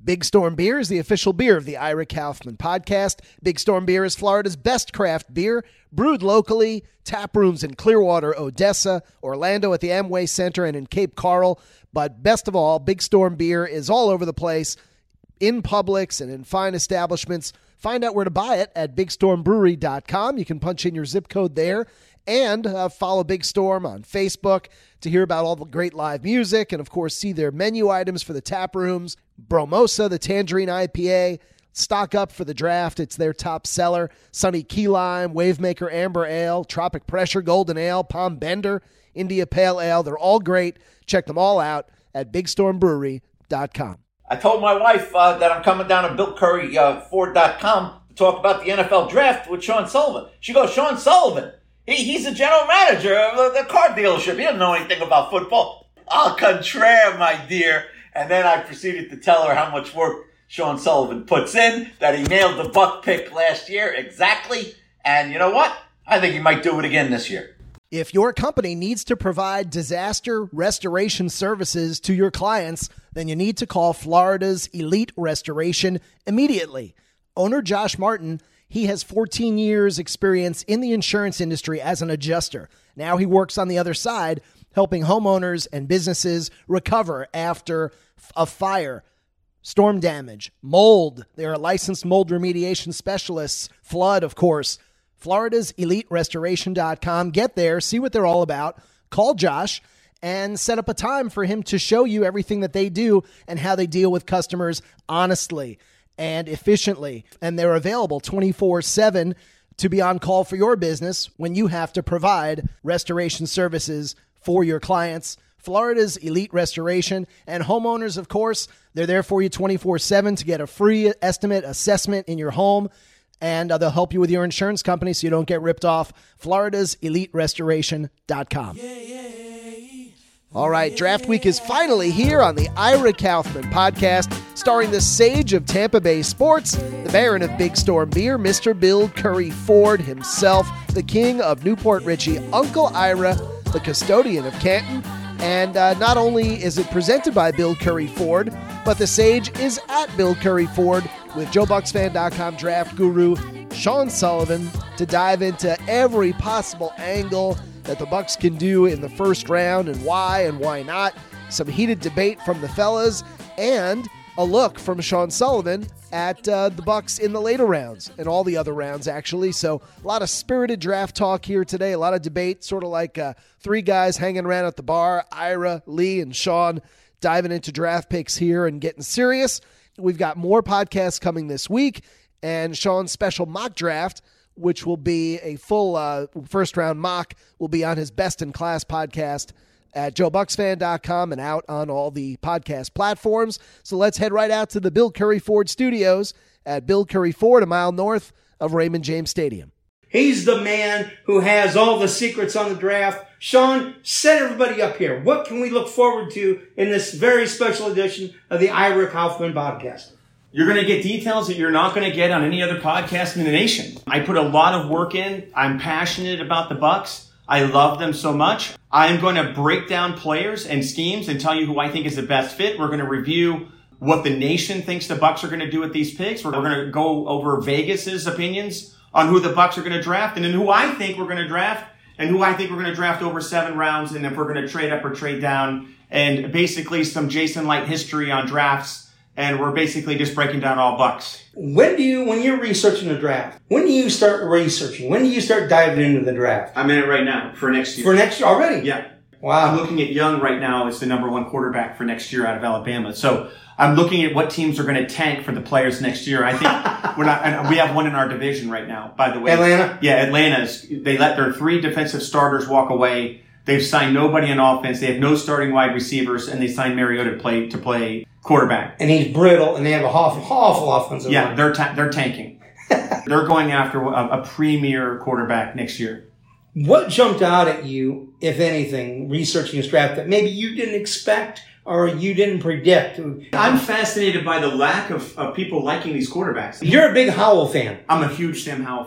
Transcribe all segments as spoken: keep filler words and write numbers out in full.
Big Storm Beer is the official beer of the Ira Kaufman podcast. Big Storm Beer is Florida's best craft beer, brewed locally, tap rooms in Clearwater, Odessa, Orlando at the Amway Center, and in Cape Coral. But best of all, Big Storm Beer is all over the place, in Publix and in fine establishments. Find out where to buy it at big storm brewery dot com. You can punch in your zip code there and uh, follow Big Storm on Facebook to hear about all the great live music and, of course, see their menu items for the tap rooms. Bromosa, the Tangerine I P A, stock up for the draft. It's their top seller. Sunny Key Lime, Wavemaker Amber Ale, Tropic Pressure Golden Ale, Palm Bender, India Pale Ale. They're all great. Check them all out at big storm brewery dot com. I told my wife uh, that I'm coming down to bill curry ford dot com to talk about the N F L draft with Sean Sullivan. She goes, Sean Sullivan? He, he's the general manager of the car dealership. He doesn't know anything about football. Au contraire, my dear. And then I proceeded to tell her how much work Sean Sullivan puts in, that he nailed the Buck pick last year exactly. And you know what? I think he might do it again this year. If your company needs to provide disaster restoration services to your clients, then you need to call Florida's Elite Restoration immediately. Owner Josh Martin, he has fourteen years experience in the insurance industry as an adjuster. Now he works on the other side, helping homeowners and businesses recover after a fire, storm damage, mold. They are licensed mold remediation specialists, flood, of course. Florida's Elite Restoration dot com. Get there, see what they're all about. Call Josh and set up a time for him to show you everything that they do and how they deal with customers honestly and efficiently. And they're available twenty-four seven to be on call for your business when you have to provide restoration services for your clients. Florida's Elite Restoration and homeowners, of course, they're there for you twenty-four seven to get a free estimate assessment in your home. And uh, they'll help you with your insurance company so you don't get ripped off. Florida's Elite Restoration dot com. Yeah, yeah, yeah. All right, draft week is finally here on the Ira Kaufman podcast, starring the sage of Tampa Bay sports, the Baron of Big Storm Beer, Mister Bill Curry Ford himself, the king of Newport Richie, Uncle Ira, the custodian of Canton. And uh, not only is it presented by Bill Curry Ford, but the sage is at Bill Curry Ford with Joe Bucks Fan dot com draft guru Sean Sullivan to dive into every possible angle that the Bucks can do in the first round and why and why not. Some heated debate from the fellas and a look from Sean Sullivan at uh, the Bucks in the later rounds and all the other rounds, actually. So a lot of spirited draft talk here today, a lot of debate, sort of like uh, three guys hanging around at the bar, Ira, Lee, and Sean diving into draft picks here and getting serious. We've got more podcasts coming this week and Sean's special mock draft, which will be a full uh, first-round mock, will be on his Best in Class podcast at Joe Bucks Fan dot com and out on all the podcast platforms. So let's head right out to the Bill Curry Ford studios at Bill Curry Ford, a mile north of Raymond James Stadium. He's the man who has all the secrets on the draft. Sean, set everybody up here. What can we look forward to in this very special edition of the Ira Kaufman podcast? You're going to get details that you're not going to get on any other podcast in the nation. I put a lot of work in. I'm passionate about the Bucks. I love them so much. I'm going to break down players and schemes and tell you who I think is the best fit. We're going to review what the nation thinks the Bucks are going to do with these picks. We're going to go over Vegas's opinions on who the Bucks are going to draft and then who I think we're going to draft and who I think we're going to draft over seven rounds and if we're going to trade up or trade down and basically some Jason Light history on drafts. And we're basically just breaking down all Bucks. When do you, when you're researching the draft, when do you start researching? When do you start diving into the draft? I'm in it right now for next year. For next year already? Yeah. Wow. I'm looking at Young right now as the number one quarterback for next year out of Alabama. So I'm looking at what teams are going to tank for the players next year. I think we're not, and we have one in our division right now, by the way. Atlanta? Yeah, Atlanta's. They let their three defensive starters walk away. They've signed nobody on offense. They have no starting wide receivers, and they signed Mariota to play to play quarterback. And he's brittle, and they have a awful, awful offensive Yeah, line. they're ta- they're tanking. They're going after a, a premier quarterback next year. What jumped out at you, if anything, researching this draft that maybe you didn't expect or you didn't predict? I'm fascinated by the lack of, of people liking these quarterbacks. You're a big Howell fan. I'm a huge Sam Howell fan.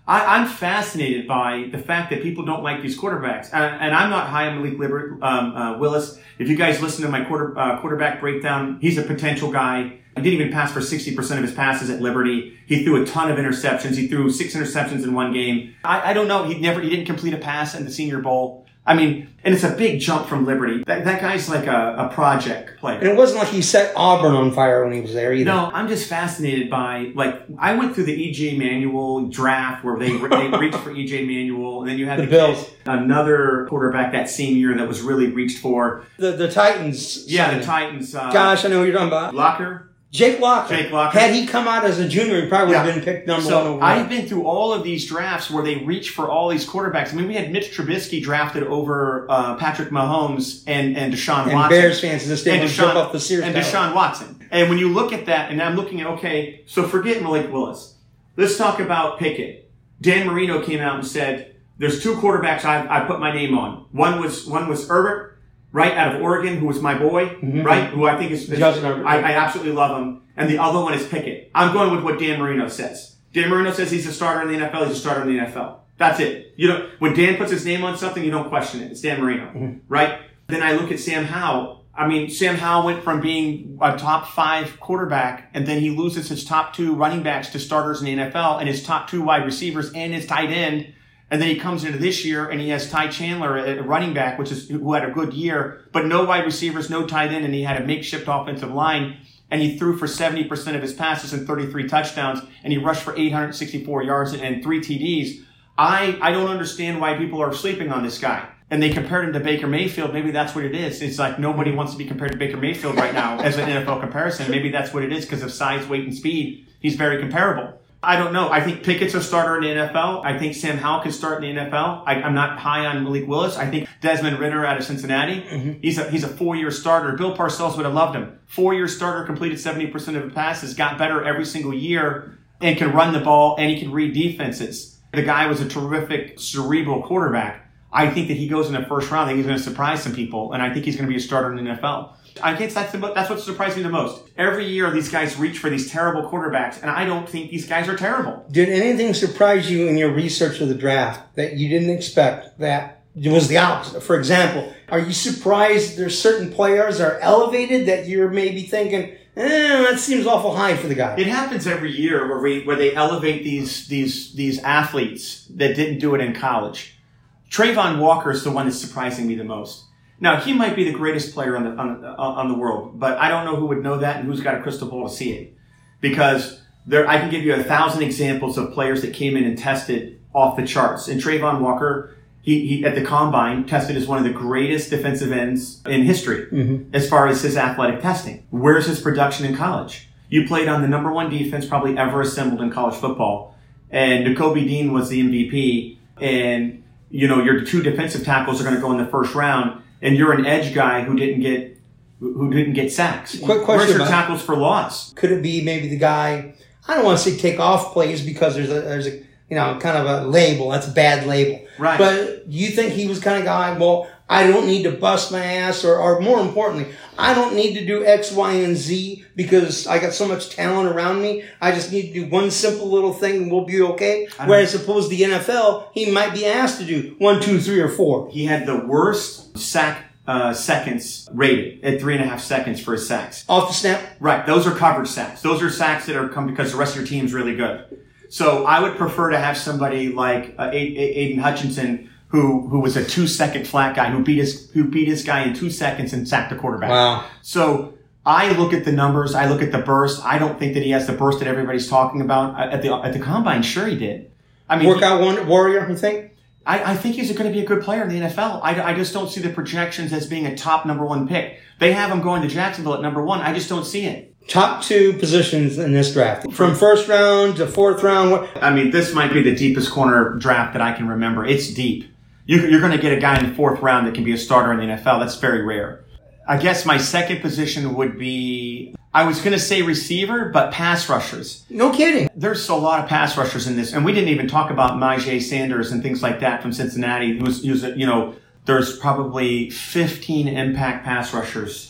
I, I'm fascinated by the fact that people don't like these quarterbacks. And, and I'm not high on Malik Liber, um, uh, Willis. If you guys listen to my quarter, uh, quarterback breakdown, he's a potential guy. He didn't even pass for sixty percent of his passes at Liberty. He threw a ton of interceptions. He threw six interceptions in one game. I, I don't know. He never, he didn't complete a pass in the Senior Bowl. I mean, and it's a big jump from Liberty. That, that guy's like a, a project player. And it wasn't like he set Auburn on fire when he was there either. No, I'm just fascinated by, like, I went through the E J Manuel draft where they they reached for E J Manuel, and then you had The the, Bills. kid, another quarterback that same year that was really reached for. The the Titans. Yeah, signing. the Titans. Uh, Gosh, I know who you're talking about. Locker. Jake Locker. Jake Locker. Had he come out as a junior, he probably would Yeah. have been picked number So one overall. I've been through all of these drafts where they reach for all these quarterbacks. I mean, we had Mitch Trubisky drafted over uh, Patrick Mahomes and, and Deshaun and Watson. Bears fans to this day and want to Deshaun, jump off the Sears and Tower. Deshaun Watson. And when you look at that, and I'm looking at, okay, so forget Malik Willis. Let's talk about Pickett. Dan Marino came out and said, there's two quarterbacks I, I put my name on. One was one was Herbert, right, out of Oregon, who was my boy, Mm-hmm. right, who I think is, is Justin Herbert. I, I absolutely love him. And the other one is Pickett. I'm going with what Dan Marino says. Dan Marino says he's a starter in the N F L. He's a starter in the N F L. That's it. You know, when Dan puts his name on something, you don't question it. It's Dan Marino, Mm-hmm. right? Then I look at Sam Howell. I mean, Sam Howell went from being a top five quarterback, and then he loses his top two running backs to starters in the N F L, and his top two wide receivers and his tight end. And then he comes into this year and he has Ty Chandler at running back, which is who had a good year, but no wide receivers, no tight end, and he had a makeshift offensive line. And he threw for seventy percent of his passes and thirty-three touchdowns, and he rushed for eight hundred sixty-four yards and three T Ds. I, I don't understand why people are sleeping on this guy. And they compared him to Baker Mayfield. Maybe that's what it is. It's like nobody wants to be compared to Baker Mayfield right now as an N F L comparison. Maybe that's what it is because of size, weight, and speed. He's very comparable. I don't know. I think Pickett's a starter in the N F L. I think Sam Howell can start in the N F L. I, I'm not high on Malik Willis. I think Desmond Ridder out of Cincinnati, mm-hmm. he's a he's a four-year starter. Bill Parcells would have loved him. Four-year starter, completed seventy percent of the passes, got better every single year, and can run the ball, and he can read defenses. The guy was a terrific cerebral quarterback. I think that he goes in the first round. I think he's going to surprise some people, and I think he's going to be a starter in the N F L. I guess that's the, that's what surprised me the most. Every year, these guys reach for these terrible quarterbacks, and I don't think these guys are terrible. Did anything surprise you in your research of the draft that you didn't expect that it was the opposite? For example, are you surprised there's certain players that are elevated that you're maybe thinking, eh, that seems awful high for the guy? It happens every year where we where they elevate these these these athletes that didn't do it in college. Trayvon Walker is the one that's surprising me the most. Now, he might be the greatest player on the, on the, on the world, but I don't know who would know that and who's got a crystal ball to see it. Because there, I can give you a thousand examples of players that came in and tested off the charts. And Trayvon Walker, he, he at the Combine, tested as one of the greatest defensive ends in history mm-hmm. as far as his athletic testing. Where's his production in college? You played on the number one defense probably ever assembled in college football. And Nakobe Dean was the M V P. And, you know, your two defensive tackles are going to go in the first round. And you're an edge guy who didn't get who didn't get sacks. Quick question: where's your about, tackles for loss? Could it be maybe the guy? I don't want to say take off plays because there's a there's a you know kind of a label. That's a bad label. Right. But do you think he was kind of guy? Well, I don't need to bust my ass, or or more importantly, I don't need to do X, Y, and Z because I got so much talent around me. I just need to do one simple little thing and we'll be okay. Whereas suppose the N F L, he might be asked to do one, two, three, or four. He had the worst sack uh, seconds rated at three and a half seconds for his sacks. Off the snap? Right. Those are coverage sacks. Those are sacks that are come because the rest of your team's really good. So I would prefer to have somebody like uh, Aiden Hutchinson, who who was a two second flat guy who beat his who beat his guy in two seconds and sacked the quarterback. Wow. So I look at the numbers, I look at the burst. I don't think that he has the burst that everybody's talking about at the at the Combine. Sure, he did. I mean, workout one warrior, you think? I, I think he's going to be a good player in the N F L. I, I just don't see the projections as being a top number one pick. They have him going to Jacksonville at number one. I just don't see it. Top two positions in this draft. From first round to fourth round. What? I mean, this might be the deepest corner draft that I can remember. It's deep. You, you're going to get a guy in the fourth round that can be a starter in the N F L. That's very rare. I guess my second position would be, I was going to say receiver, but pass rushers. No kidding. There's a lot of pass rushers in this. And we didn't even talk about Najee Sanders and things like that from Cincinnati. Who's, who's you know, there's probably fifteen impact pass rushers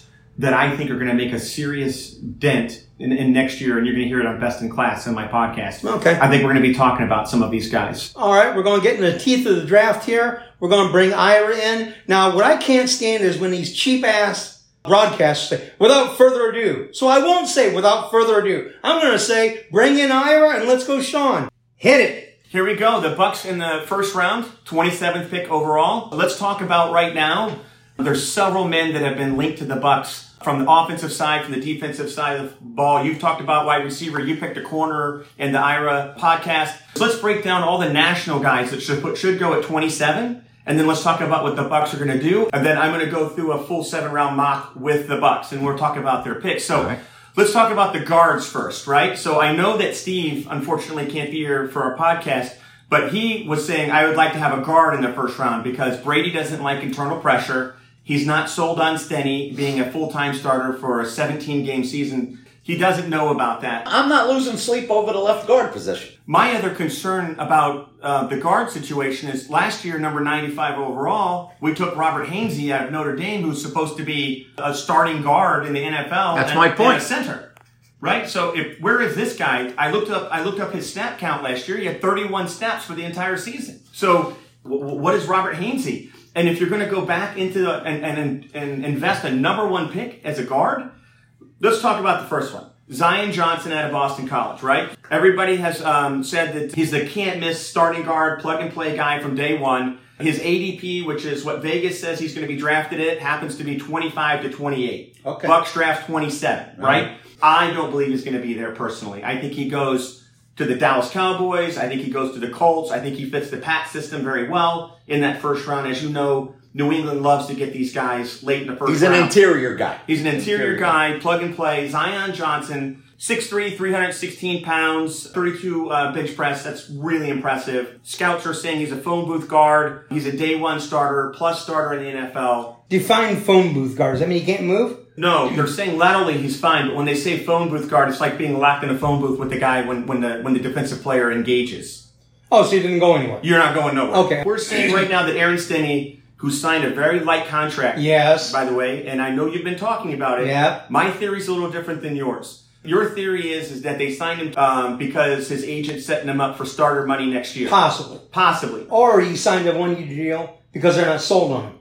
that I think are going to make a serious dent in, in next year, and you're going to hear it on Best in Class in my podcast. Okay. I think we're going to be talking about some of these guys. All right, we're going to get in the teeth of the draft here. We're going to bring Ira in. Now, what I can't stand is when these cheap-ass broadcasters say, without further ado. So I won't say without further ado. I'm going to say, bring in Ira and let's go, Sean. Hit it. Here we go. The Bucks in the first round, twenty-seventh pick overall. Let's talk about right now. There's several men that have been linked to the Bucks from the offensive side, from the defensive side of the ball. You've talked about wide receiver. You picked a corner in the Ira podcast. So let's break down all the national guys that should should go at twenty-seven, and then let's talk about what the Bucks are going to do. And then I'm going to go through a full seven round mock with the Bucks, and we'll talk about their picks. So right. Let's talk about the guards first, right? So I know that Steve unfortunately can't be here for our podcast, but he was saying I would like to have a guard in the first round because Brady doesn't like internal pressure. He's not sold on Stenny being a full-time starter for a seventeen game season. He doesn't know about that. I'm not losing sleep over the left guard position. My other concern about uh, the guard situation is last year, number ninety-five overall, we took Robert Hainsey out of Notre Dame, who's supposed to be a starting guard in the N F L. That's and, my point. And a center, right? So if where is this guy? I looked up. I looked up his snap count last year. He had thirty-one snaps for the entire season. So w- what is Robert Hainsey? And if you're going to go back into the, and, and, and invest a number one pick as a guard, let's talk about the first one. Zion Johnson out of Boston College, right? Everybody has um, said that he's the can't-miss starting guard, plug-and-play guy from day one. His A D P, which is what Vegas says he's going to be drafted at, happens to be twenty-five to twenty-eight. Okay. Bucks draft twenty-seven, right? right? I don't believe he's going to be there personally. I think he goes to the Dallas Cowboys. I think he goes to the Colts. I think he fits the Pat system very well in that first round. As you know, New England loves to get these guys late in the first He's round. He's an interior guy. He's an interior, interior guy, guy, plug and play. Zion Johnson, six three, three hundred sixteen pounds, thirty-two uh, bench press. That's really impressive. Scouts are saying he's a phone booth guard. He's a day one starter, plus starter in the N F L. Define phone booth guard. Does that mean he can't move? No, they're saying laterally he's fine, but when they say phone booth guard, it's like being locked in a phone booth with the guy when, when the when the defensive player engages. Oh, so he didn't go anywhere. You're not going nowhere. Okay. We're saying right now that Aaron Stenny, who signed a very light contract, yes, by the way, and I know you've been talking about it. Yeah. My theory's a little different than yours. Your theory is, is that they signed him um, because his agent's setting him up for starter money next year. Possibly. Possibly. Or he signed a one-year deal because they're not sold on him.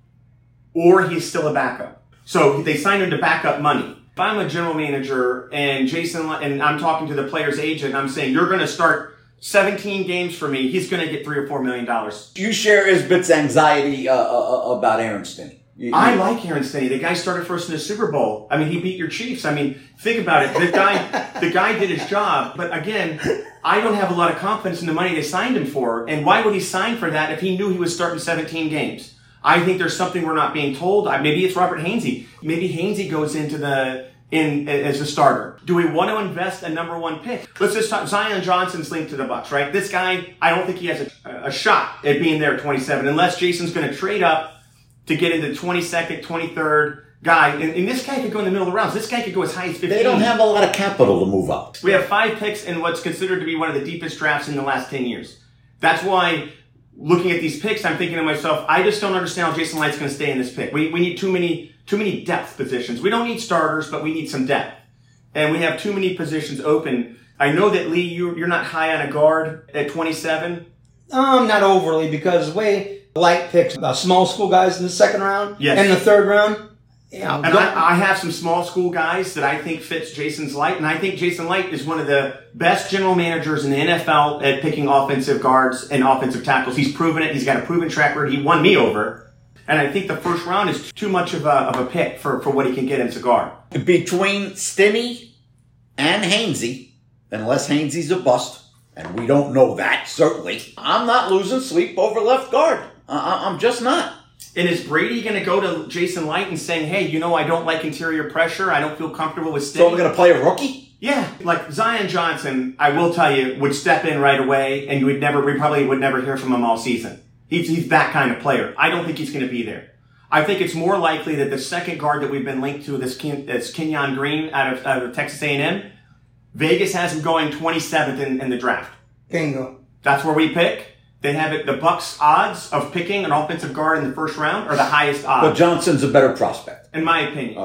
Or he's still a backup. So they signed him to backup money. If I'm a general manager and Jason, and I'm talking to the player's agent, I'm saying, you're going to start seventeen games for me, he's going to get three or four million dollars. Do you share Isbit's anxiety uh, uh, about Aaron Stenny? You, you, I like Aaron Stenny. The guy started first in the Super Bowl. I mean, he beat your Chiefs. I mean, think about it. The guy, the guy did his job. But again, I don't have a lot of confidence in the money they signed him for. And why would he sign for that if he knew he was starting seventeen games? I think there's something we're not being told. Maybe it's Robert Hainsey. Maybe Hainsey goes into the in as a starter. Do we want to invest a number one pick? Let's just talk. Zion Johnson's linked to the Bucks, right? This guy, I don't think he has a, a shot at being there at twenty-seven unless Jason's going to trade up to get into twenty-second, twenty-third guy. And, and this guy could go in the middle of the rounds. This guy could go as high as fifteen. They don't have a lot of capital to move up. We have five picks in what's considered to be one of the deepest drafts in the last ten years. That's why, looking at these picks, I'm thinking to myself, I just don't understand how Jason Light's going to stay in this pick. We we need too many too many depth positions. We don't need starters, but we need some depth. And we have too many positions open. I know that, Lee, you, you're not high on a guard at twenty-seven. Um, not overly, because way Light picks uh, small school guys in the second round. Yes. And the third round. Yeah, and I, I have some small school guys that I think fits Jason's Light, and I think Jason Light is one of the best general managers in the N F L at picking offensive guards and offensive tackles. He's proven it. He's got a proven track record. He won me over. And I think the first round is too much of a, of a pick for, for what he can get as a guard. Between Stenny and Hainsey, unless Hainsey's a bust, and we don't know that, certainly, I'm not losing sleep over left guard. I, I'm just not. And is Brady going to go to Jason Light and saying, hey, you know, I don't like interior pressure. I don't feel comfortable with Stenny. So we're going to play a rookie? Yeah. Like Zion Johnson, I will tell you, would step in right away, and you would never, we probably would never hear from him all season. He's, he's that kind of player. I don't think he's going to be there. I think it's more likely that the second guard that we've been linked to, this Ken, this Kenyon Green out of, out of Texas A and M, Vegas has him going twenty-seventh in, in the draft. Bingo. That's where we pick. They have it. The Bucks' odds of picking an offensive guard in the first round are the highest odds. But Johnson's a better prospect, in my opinion. Okay.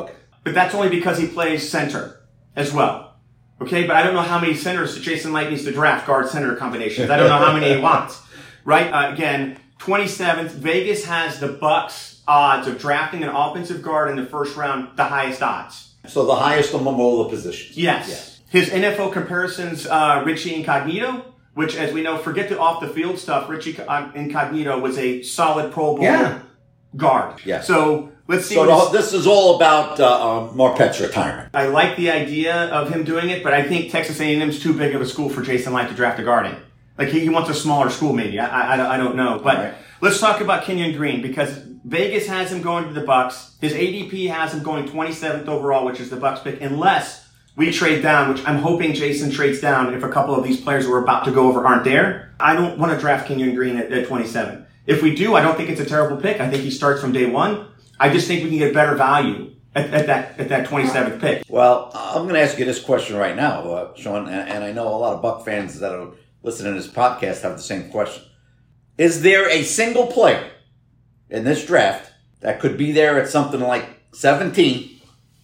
but that's only because he plays center as well. Okay, but I don't know how many centers Jason Licht needs to draft, guard center combinations. I don't know how many he wants. Right? Uh, again, twenty-seventh. Vegas has the Bucks odds of drafting an offensive guard in the first round, the highest odds. So the highest among all the positions. Yes. yes. His N F L comparisons, uh, Richie Incognito, which, as we know, forget the off-the-field stuff. Richie Incognito was a solid Pro Bowl yeah. guard. Yeah. So let's see. So the, this is all about uh, um, Marpet's retirement. I like the idea of him doing it, but I think Texas A and M is too big of a school for Jason Licht to draft a guard in. Like, he, he wants a smaller school, maybe. I, I, I don't know. But right. let's talk about Kenyon Green, because Vegas has him going to the Bucks. His A D P has him going twenty-seventh overall, which is the Bucks pick, unless we trade down, which I'm hoping Jason trades down if a couple of these players we're about to go over aren't there. I don't want to draft Kenyon Green at, at twenty-seven. If we do, I don't think it's a terrible pick. I think he starts from day one. I just think we can get better value at, at that at that twenty-seventh pick. Well, I'm going to ask you this question right now, uh, Sean, and, and I know a lot of Buck fans that are listening to this podcast have the same question. Is there a single player in this draft that could be there at something like seventeen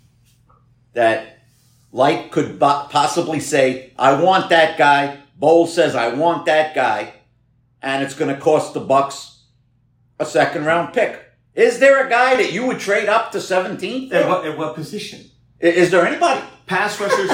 that Light could bo- possibly say, I want that guy, Bowles says, I want that guy, and it's going to cost the Bucks a second round pick? Is there a guy that you would trade up to seventeenth? At what, at what position? Is, is there anybody? Pass rushers?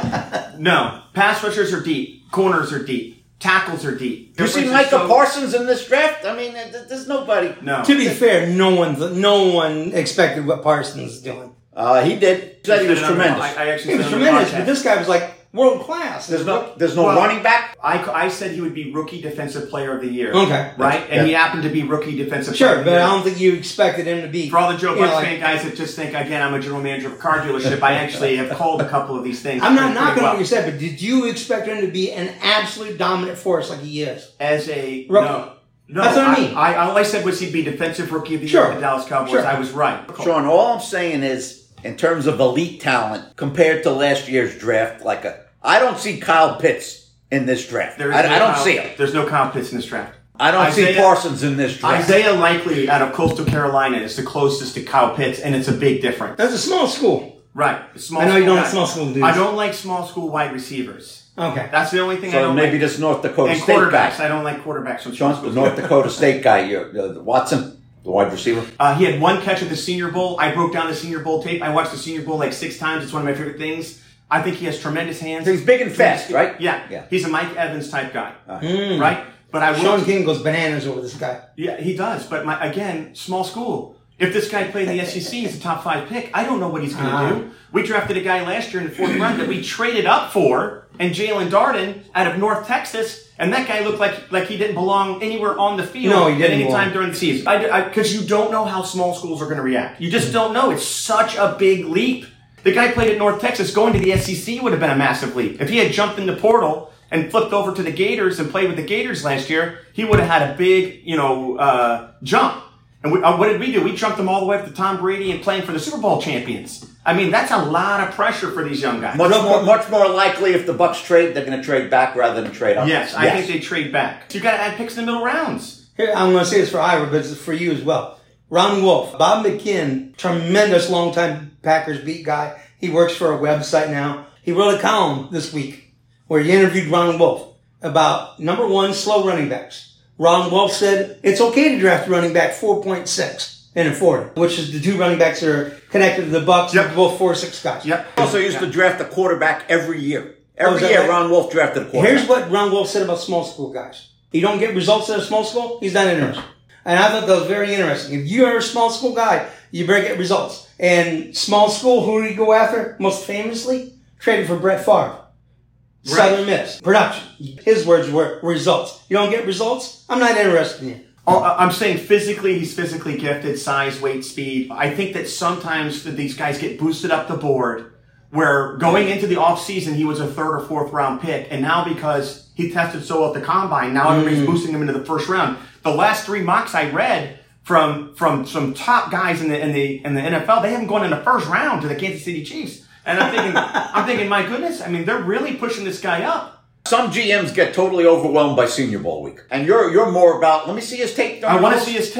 No. Pass rushers are deep. Corners are deep. Tackles are deep. You see Micah so... Parsons in this draft? I mean, there's nobody. No. To be fair, no one, no one expected what Parsons is doing. Uh, he did. He said he was tremendous. I, I actually he was tremendous, but this guy was like world class. There's no, there's no well, running back. I, I said he would be rookie defensive player of the year. Okay, right, and yeah. he happened to be rookie defensive. Sure, player of the but year. I don't think you expected him to be. For all the Joe Bucks like, fan guys that just think, again, I'm a general manager of a car dealership. I actually have called a couple of these things. I'm not knocking well. what you said, but did you expect him to be an absolute dominant force like he is as a rookie? No. No, That's what I mean. I, I, all I said was he'd be defensive rookie of the sure. year with the Dallas Cowboys. Sure. I was right. Sean, all I'm saying is, in terms of elite talent compared to last year's draft, like a, I don't see Kyle Pitts in this draft. I, no I don't Kyle, see him. There's no Kyle Pitts in this draft. I don't Isaiah, see Parsons in this draft. Isaiah Likely out of Coastal Carolina is the closest to Kyle Pitts, and it's a big difference. That's a small school. Right. Small I know you don't guy. like small school dudes. I don't like small school wide receivers. Okay. That's the only thing so I don't maybe like. this North Dakota and State quarterbacks. guy. I don't like quarterbacks from Sean, the North Dakota State guy, you're, uh, Watson. The wide receiver? Uh, he had one catch at the Senior Bowl. I broke down the Senior Bowl tape. I watched the Senior Bowl like six times. It's one of my favorite things. I think he has tremendous hands. So he's big and fast, right? Yeah. yeah. He's a Mike Evans type guy. Uh, mm. Right? But I will, Sean King goes bananas over this guy. Yeah, he does. But my, again, small school. If this guy played in the S E C, he's a top five pick. I don't know what he's going to uh-huh. do. We drafted a guy last year in the fourth round that we traded up for, and Jalen Darden out of North Texas. And that guy looked like like he didn't belong anywhere on the field no, he didn't at any belong. time during the season. Because you don't know how small schools are going to react. You just don't know. It's such a big leap. The guy played at North Texas. Going to the S E C would have been a massive leap. If he had jumped in the portal and flipped over to the Gators and played with the Gators last year, he would have had a big, you know, uh, jump. And we, uh, what did we do? We jumped them all the way up to Tom Brady and playing for the Super Bowl champions. I mean, that's a lot of pressure for these young guys. Much more, much more likely if the Bucks trade, they're going to trade back rather than trade up. Yes, I yes. think they trade back. So you got to add picks in the middle rounds. Here, I'm going to say this for Ira, but it's for you as well. Ron Wolf, Bob McKinn, tremendous longtime Packers beat guy. He works for a website now. He wrote a column this week where he interviewed Ron Wolf about, number one, slow running backs. Ron Wolf said it's okay to draft a running back four point six and a forty, which is the two running backs that are connected to the Bucks. Yep. Both four six guys. Yep. Also used yep. to draft a quarterback every year. Every oh, year, right? Ron Wolf drafted a quarterback. Here's what Ron Wolf said about small school guys. You don't get results at a small school, he's not interested. And I thought that was very interesting. If you are a small school guy, you better get results. And small school, who did he go after? Most famously, traded for Brett Favre. Right. Southern Miss. Production. His words were results. You don't get results? I'm not interested in you. I'm saying physically, he's physically gifted, size, weight, speed. I think that sometimes these guys get boosted up the board where going into the offseason, he was a third or fourth round pick. And now because he tested so well at the combine, now everybody's mm. boosting him into the first round. The last three mocks I read from, from some top guys in the, in the, in the N F L, they haven't gone in the first round to the Kansas City Chiefs. And I'm thinking, I'm thinking, my goodness, I mean, they're really pushing this guy up. Some G Ms get totally overwhelmed by Senior Bowl week. And you're, you're more about, let me see his tape. I want to see his tape.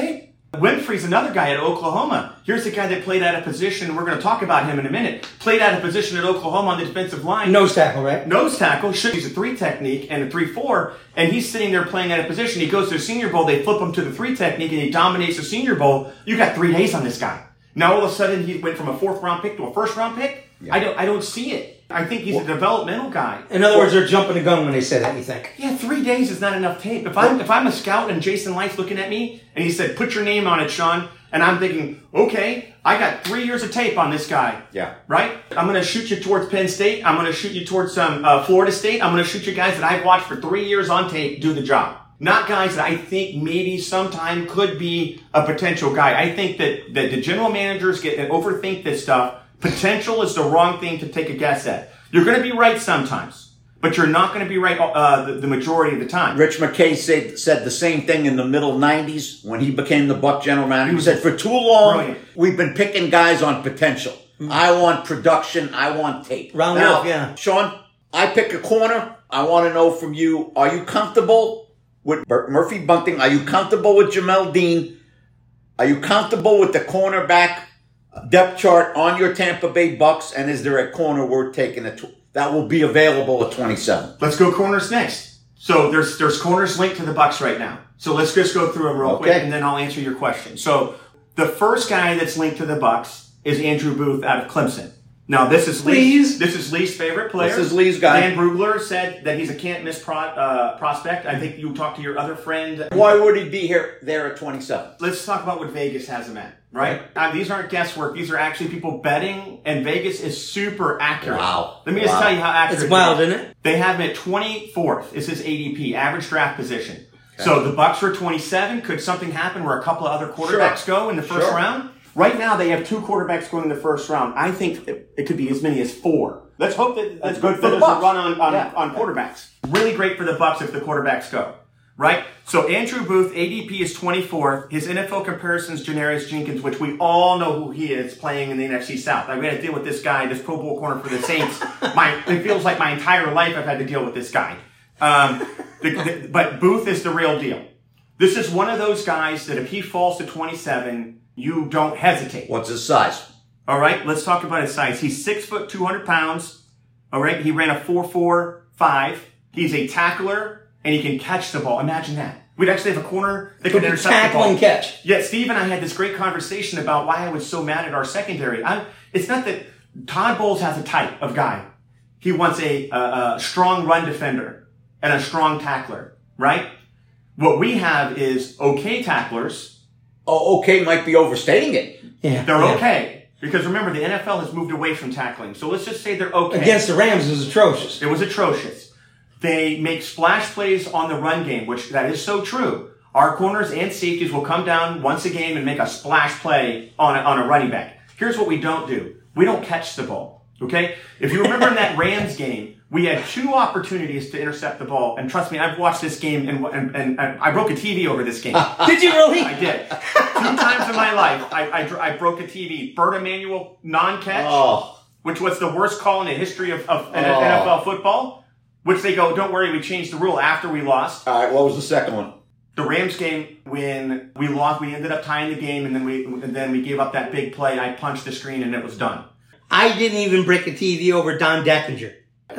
Winfrey's another guy at Oklahoma. Here's the guy that played out of position, and we're going to talk about him in a minute. Played out of position at Oklahoma on the defensive line. Nose tackle, right? Nose tackle. Should use a three technique and a three four, and he's sitting there playing out of position. He goes to the Senior Bowl. They flip him to the three technique, and he dominates the Senior Bowl. You got three days on this guy. Now all of a sudden he went from a fourth round pick to a first round pick. Yeah. I don't. I don't see it. I think he's well, a developmental guy. In other words, they're jumping the gun when they say that, you think? Yeah, three days is not enough tape. If I'm, if I'm a scout and Jason Light's looking at me and he said, put your name on it, Sean, and I'm thinking, okay, I got three years of tape on this guy. Yeah. Right? I'm going to shoot you towards Penn State. I'm going to shoot you towards um, uh, Florida State. I'm going to shoot you guys that I've watched for three years on tape do the job. Not guys that I think maybe sometime could be a potential guy. I think that, that the general managers get and overthink this stuff. Potential is the wrong thing to take a guess at. You're going to be right sometimes, but you're not going to be right uh, the, the majority of the time. Rich McKay said said the same thing in the middle nineties when he became the Buck general manager. He said, for too long, Brilliant. we've been picking guys on potential. Mm-hmm. I want production. I want tape. Round now, up, yeah. Sean, I pick a corner. I want to know from you, are you comfortable with Murphy Bunting? Are you comfortable with Jamel Dean? Are you comfortable with the cornerback depth chart on your Tampa Bay Bucks, and is there a corner worth taking at tw- that will be available at twenty-seven? Let's go corners next. So there's there's corners linked to the Bucks right now. So let's just go through them real okay. quick, and then I'll answer your question. So the first guy that's linked to the Bucks is Andrew Booth out of Clemson. Now this is Lee's, this is Lee's favorite player. This is Lee's guy. Dan Brugler said that he's a can't miss pro, uh, prospect. I think you talked to your other friend. Why would he be here there at twenty-seven? Let's talk about what Vegas has him at. Right? Uh, these aren't guesswork. These are actually people betting, and Vegas is super accurate. Wow. Let me just wow. tell you how accurate it's wild, isn't it? They have him at twenty-fourth. This is A D P, average draft position. Okay. So the Bucks were twenty-seven. Could something happen where a couple of other quarterbacks sure. go in the first sure. round? Right now, they have two quarterbacks going in the first round. I think it, it could be as many as four. Let's hope that that's good for the Bucks. A run on on, yeah. on quarterbacks. Really great for the Bucks if the quarterbacks go. Right? So Andrew Booth, A D P is twenty-fourth. His N F L comparisons, Janoris Jenkins, which we all know who he is, playing in the N F C South. I've had to deal with this guy, this Pro Bowl corner for the Saints. my It feels like my entire life I've had to deal with this guy. Um, the, the, but Booth is the real deal. This is one of those guys that if he falls to twenty-seven, you don't hesitate. What's his size? All right, let's talk about his size. He's six foot, two hundred pounds. All right, he ran a four four five. He's a tackler. And he can catch the ball. Imagine that. We'd actually have a corner that could intercept the ball. Tackle and catch. Yeah, Steve and I had this great conversation about why I was so mad at our secondary. I'm, it's not that Todd Bowles has a type of guy. He wants a, a, a strong run defender and a strong tackler, right? What we have is okay tacklers. Oh, okay might be overstating it. Yeah, They're yeah. okay. Because remember, the N F L has moved away from tackling. So let's just say they're okay. Against the Rams, it was atrocious. It was atrocious. They make splash plays on the run game, which that is so true. Our corners and safeties will come down once a game and make a splash play on a, on a running back. Here's what we don't do. We don't catch the ball. Okay? If you remember in that Rams game, we had two opportunities to intercept the ball. And trust me, I've watched this game and, and, and I broke a T V over this game. Did you really? I did. Two times in my life, I, I, I broke a T V. Bert Emanuel non-catch, oh. which was the worst call in the history of, of oh. N F L football. Which they go, don't worry, we changed the rule after we lost. All right, what was the second one? The Rams game, when we lost, we ended up tying the game, and then we and then we gave up that big play. I punched the screen, and it was done. I didn't even break a T V over Don Deckinger.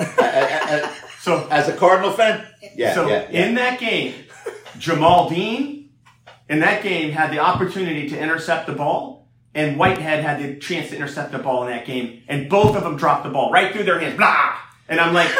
so, as a Cardinal fan? Yeah, So, yeah, yeah. in that game, Jamal Dean, in that game, had the opportunity to intercept the ball, and Whitehead had the chance to intercept the ball in that game, and both of them dropped the ball right through their hands. Blah! And I'm like...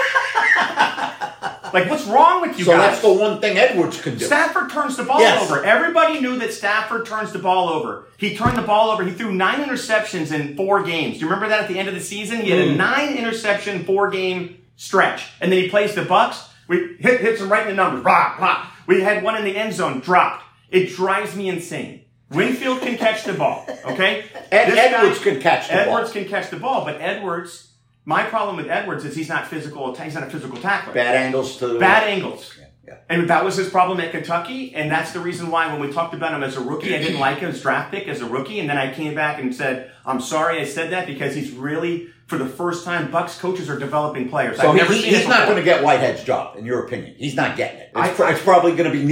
Like, what's wrong with you so guys? So that's the one thing Edwards could do. Stafford turns the ball yes. over. Everybody knew that Stafford turns the ball over. He turned the ball over. He threw nine interceptions in four games. Do you remember that at the end of the season? He had a nine interception, four game stretch. And then he plays the Bucks. We hit, hits him right in the numbers. Blah, blah. We had one in the end zone, dropped. It drives me insane. Winfield can catch the ball, okay? Ed, Edwards guy, can catch the Edwards ball. Edwards can catch the ball, but Edwards... My problem with Edwards is he's not physical. He's not a physical tackler. Bad angles to the bad angles. Yeah, yeah. And that was his problem at Kentucky, and that's the reason why when we talked about him as a rookie, I didn't like him as draft pick as a rookie, and then I came back and said, I'm sorry I said that because he's really, for the first time, Bucks coaches are developing players. So I've never he, seen he's it not going to get Whitehead's job, in your opinion. He's not getting it. It's, I, it's probably going to be Neal.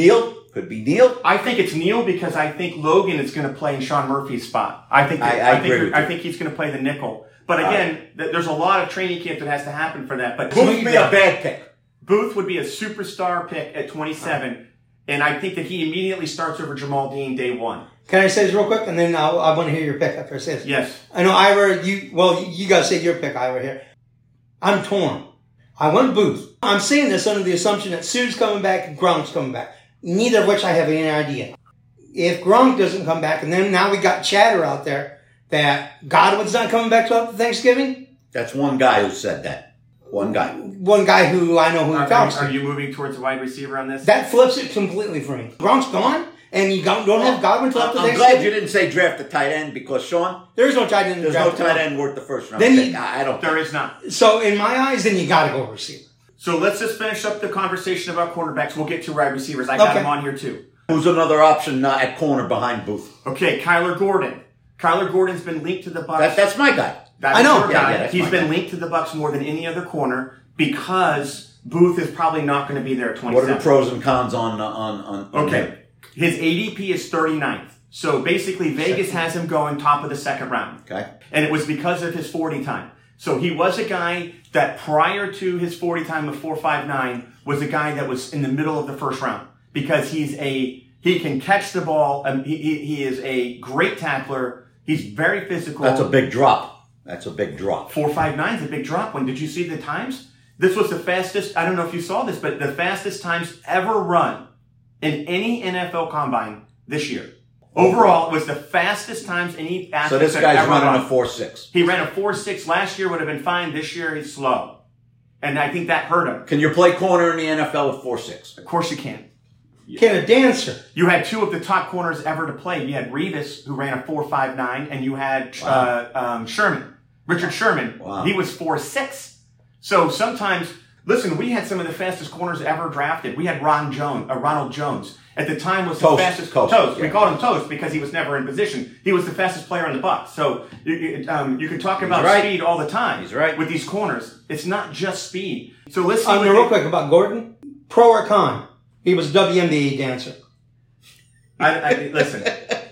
Could be Neal. I think it's Neal because I think Logan is going to play in Sean Murphy's spot. I think that, I, I, I think agree with I you. think he's going to play the nickel. But again, uh, th- there's a lot of training camp that has to happen for that. But Booth would be a bad pick. Booth would be a superstar pick at twenty-seven, uh, and I think that he immediately starts over Jamal Dean day one. Can I say this real quick, and then I'll, I want to hear your pick after I say this. Yes. I know Ira. You well, you, you got to say your pick, Ira. Here, I'm torn. I want Booth. I'm saying this under the assumption that Sue's coming back and Gronk's coming back. Neither of which I have any idea. If Gronk doesn't come back, and then now we got chatter out there that Godwin's not coming back till after Thanksgiving. That's one guy who said that. One guy. One guy who I know who Are, talks are, to. are you moving towards a wide receiver on this? That flips it completely for me. Gronk's gone, and you don't have Godwin till after I'm Thanksgiving. glad you didn't say draft a tight end because, Sean, There's no tight end. in the there's no draft. tight end worth the first round Then pick. you- I I don't There think. is not. So in my eyes, then you got to go receiver. So let's just finish up the conversation about cornerbacks. We'll get to wide receivers. I got Okay. him on here too. Who's another option uh, at corner behind Booth? Okay, Kyler Gordon. Kyler Gordon's been linked to the Bucs. That, that's my guy. That's I know. your Yeah, guy. yeah, that's He's my been guy. linked to the Bucs more than any other corner because Booth is probably not going to be there at What are twenty-seven. the pros and cons on uh, on on? on him? Okay. His A D P is thirty-ninth. So basically Vegas has him going top of the second round. Okay. And it was because of his forty time. So he was a guy that prior to his forty time of four five nine was a guy that was in the middle of the first round because he's a, he can catch the ball. Um, he, he, he is a great tackler. He's very physical. That's a big drop. That's a big drop. four five nine is a big drop. When did you see the times? This was the fastest, I don't know if you saw this, but the fastest times ever run in any N F L combine this year. Overall, it was the fastest times any athlete So this had guy's ever running run. a four six. He ran a four six last year, would have been fine. This year, he's slow. And I think that hurt him. Can you play corner in the N F L with four six? Of course you can. Can a dancer? You had two of the top corners ever to play. You had Revis, who ran a four five nine, and you had Wow. uh, um, Sherman, Richard Sherman. Wow. He was four six. So sometimes, listen, we had some of the fastest corners ever drafted. We had Ron Jones, uh, Ronald Jones. At the time was the Toast. fastest. Toast, Toast. We yeah. called him Toast because he was never in position. He was the fastest player on the Bucs. So you, you, um, you can talk about right. speed all the time. He's right. With these corners. It's not just speed. So let's see. Um, what real they- quick about Gordon. Pro or con? He was a W N B A dancer. I, I, listen,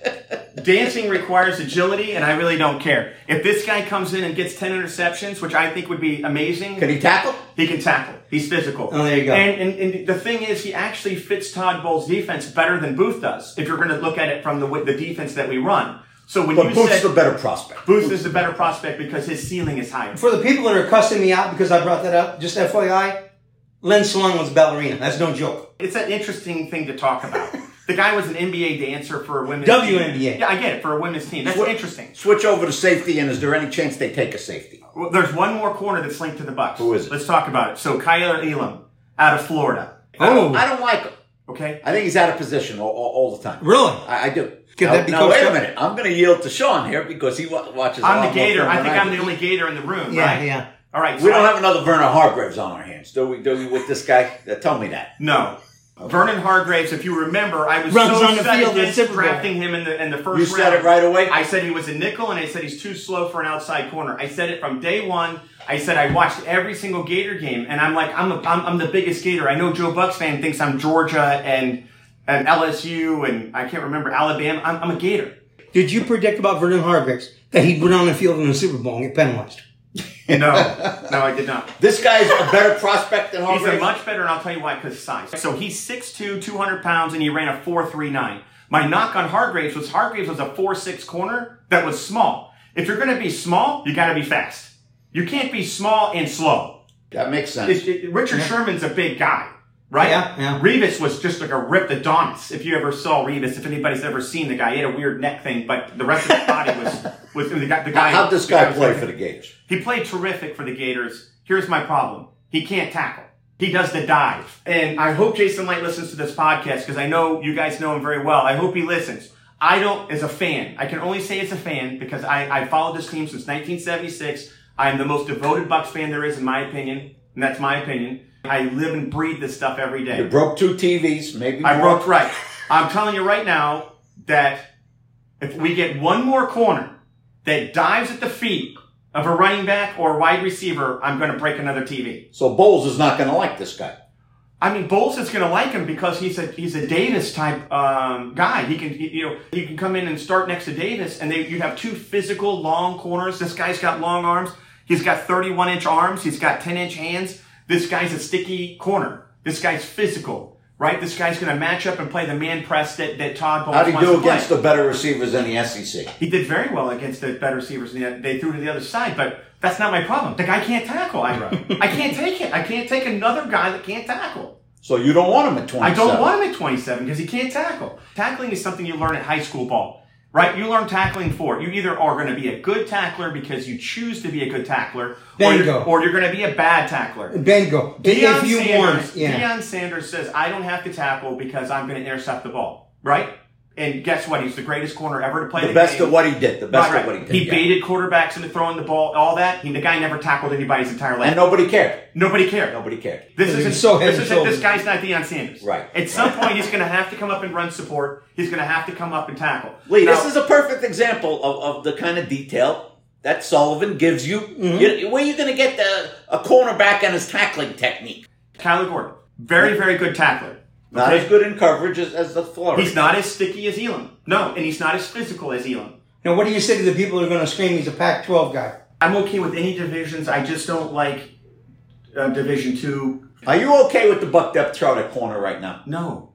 dancing requires agility, and I really don't care. If this guy comes in and gets ten interceptions, which I think would be amazing, Can he tackle? he can tackle. He's physical. Oh, there you go. And, and, and the thing is, he actually fits Todd Bowles' defense better than Booth does, if you're going to look at it from the the defense that we run. So when But you Booth's said the better prospect. Booth is the better prospect because his ceiling is higher. For the people that are cussing me out because I brought that up, just F Y I, Lynn Swan was a ballerina. That's no joke. It's an interesting thing to talk about. The guy was an N B A dancer for a women's W N B A. team. Yeah, I get it, for a women's team. That's What- interesting. Switch over to safety, and is there any chance they take a safety? Well, there's one more corner that's linked to the Bucs. Who is it? Let's talk about it. So Kyler Elam out of Florida. Oh, I don't like him. Okay. I think he's out of position all, all, all the time. really? I, I do. Could now, that be now Coach wait a Cook? minute. I'm going to yield to Sean here because he wa- watches. a lot I'm the more Gator. film I than think I'm do. the only Gator in the room, Yeah, right? yeah. All right. We so don't I- have another Vernon Hargraves on our hands, do we? Do we with this guy? Uh, tell me that. No. Vernon Hargraves, if you remember, I was Runs so on the set field in against Super Bowl. drafting him in the in the first You round. said it right away. I said he was a nickel, and I said he's too slow for an outside corner. I said it from day one. I said I watched every single Gator game, and I'm like, I'm, a, I'm I'm the biggest Gator. I know Joe Bucks fan thinks I'm Georgia and and L S U and I can't remember Alabama. I'm, I'm a Gator. Did you predict about Vernon Hargraves that he'd went on the field in the Super Bowl and get penalized? No, no, I did not. This guy's a better prospect than He's Hargraves. a much better, and I'll tell you why, because size. So he's six two, two hundred pounds, and he ran a four three nine. My knock on Hargraves was Hargraves was a four six corner that was small. If you're going to be small, you got to be fast. You can't be small and slow. That makes sense. It, it, Richard Sherman's a big guy, right? Yeah, yeah. Revis was just like a rip Adonis. If you ever saw Revis, if anybody's ever seen the guy, he had a weird neck thing, but the rest of his body was was the guy. The guy How'd this the guy was play like- for the Gators? He played terrific for the Gators. Here's my problem. He can't tackle. He does the dive. And I hope Jason Light listens to this podcast because I know you guys know him very well. I hope he listens. I don't, as a fan, I can only say as a fan because I, I followed this team since nineteen seventy-six. I am the most devoted Bucs fan there is in my opinion. And that's my opinion. I live and breathe this stuff every day. You broke two T Vs, maybe I more. broke right. I'm telling you right now that if we get one more corner that dives at the feet of a running back or a wide receiver, I'm going to break another T V. So Bowles is not going to like this guy. I mean, Bowles is going to like him because he's a he's a Davis type um, guy. He can he, you know he can come in and start next to Davis, and they you have two physical long corners. This guy's got long arms. He's got thirty-one inch arms. He's got ten inch hands. This guy's a sticky corner. This guy's physical, right? This guy's going to match up and play the man press that, that Todd Bowles How'd he wants do to play. against the better receivers in the S E C? He did very well against the better receivers. They threw to the other side, but that's not my problem. The guy can't tackle. I, I can't take it. I can't take another guy that can't tackle. So you don't want him at twenty-seven? I don't want him at twenty-seven because he can't tackle. Tackling is something you learn at high school ball, right? You learn tackling for. You either are going to be a good tackler because you choose to be a good tackler, or Bingo. you're, or you're going to be a bad tackler. Bingo. Deion If you Sanders, want, yeah. Deion Sanders says, I don't have to tackle because I'm going to intercept the ball, right? And guess what? He's the greatest corner ever to play the, The best game. at what he did. The best Right, at what he right. did. He yeah. baited quarterbacks into throwing the ball, all that. He, the guy never tackled anybody's entire life. And nobody cared. Nobody cared. Nobody cared. This He isn't was so head this and isn't shoulders. this guy's not Deion Sanders. Right. At some point, he's going to have to come up and run support. He's going to have to come up and tackle. Lee, Now- this is a perfect example of, of the kind of detail that Sullivan gives you. Mm-hmm. you where are you going to get the, a cornerback and his tackling technique? Kyler Gordon, very very good tackler. Not Okay? as good in coverage as, as the Florida. He's not as sticky as Elam. No, and he's not as physical as Elam. Now, what do you say to the people who are going to scream he's a Pac twelve guy? I'm okay with any divisions. I just don't like uh, Division Two. Are you okay with the buck depth chart at corner right now? No,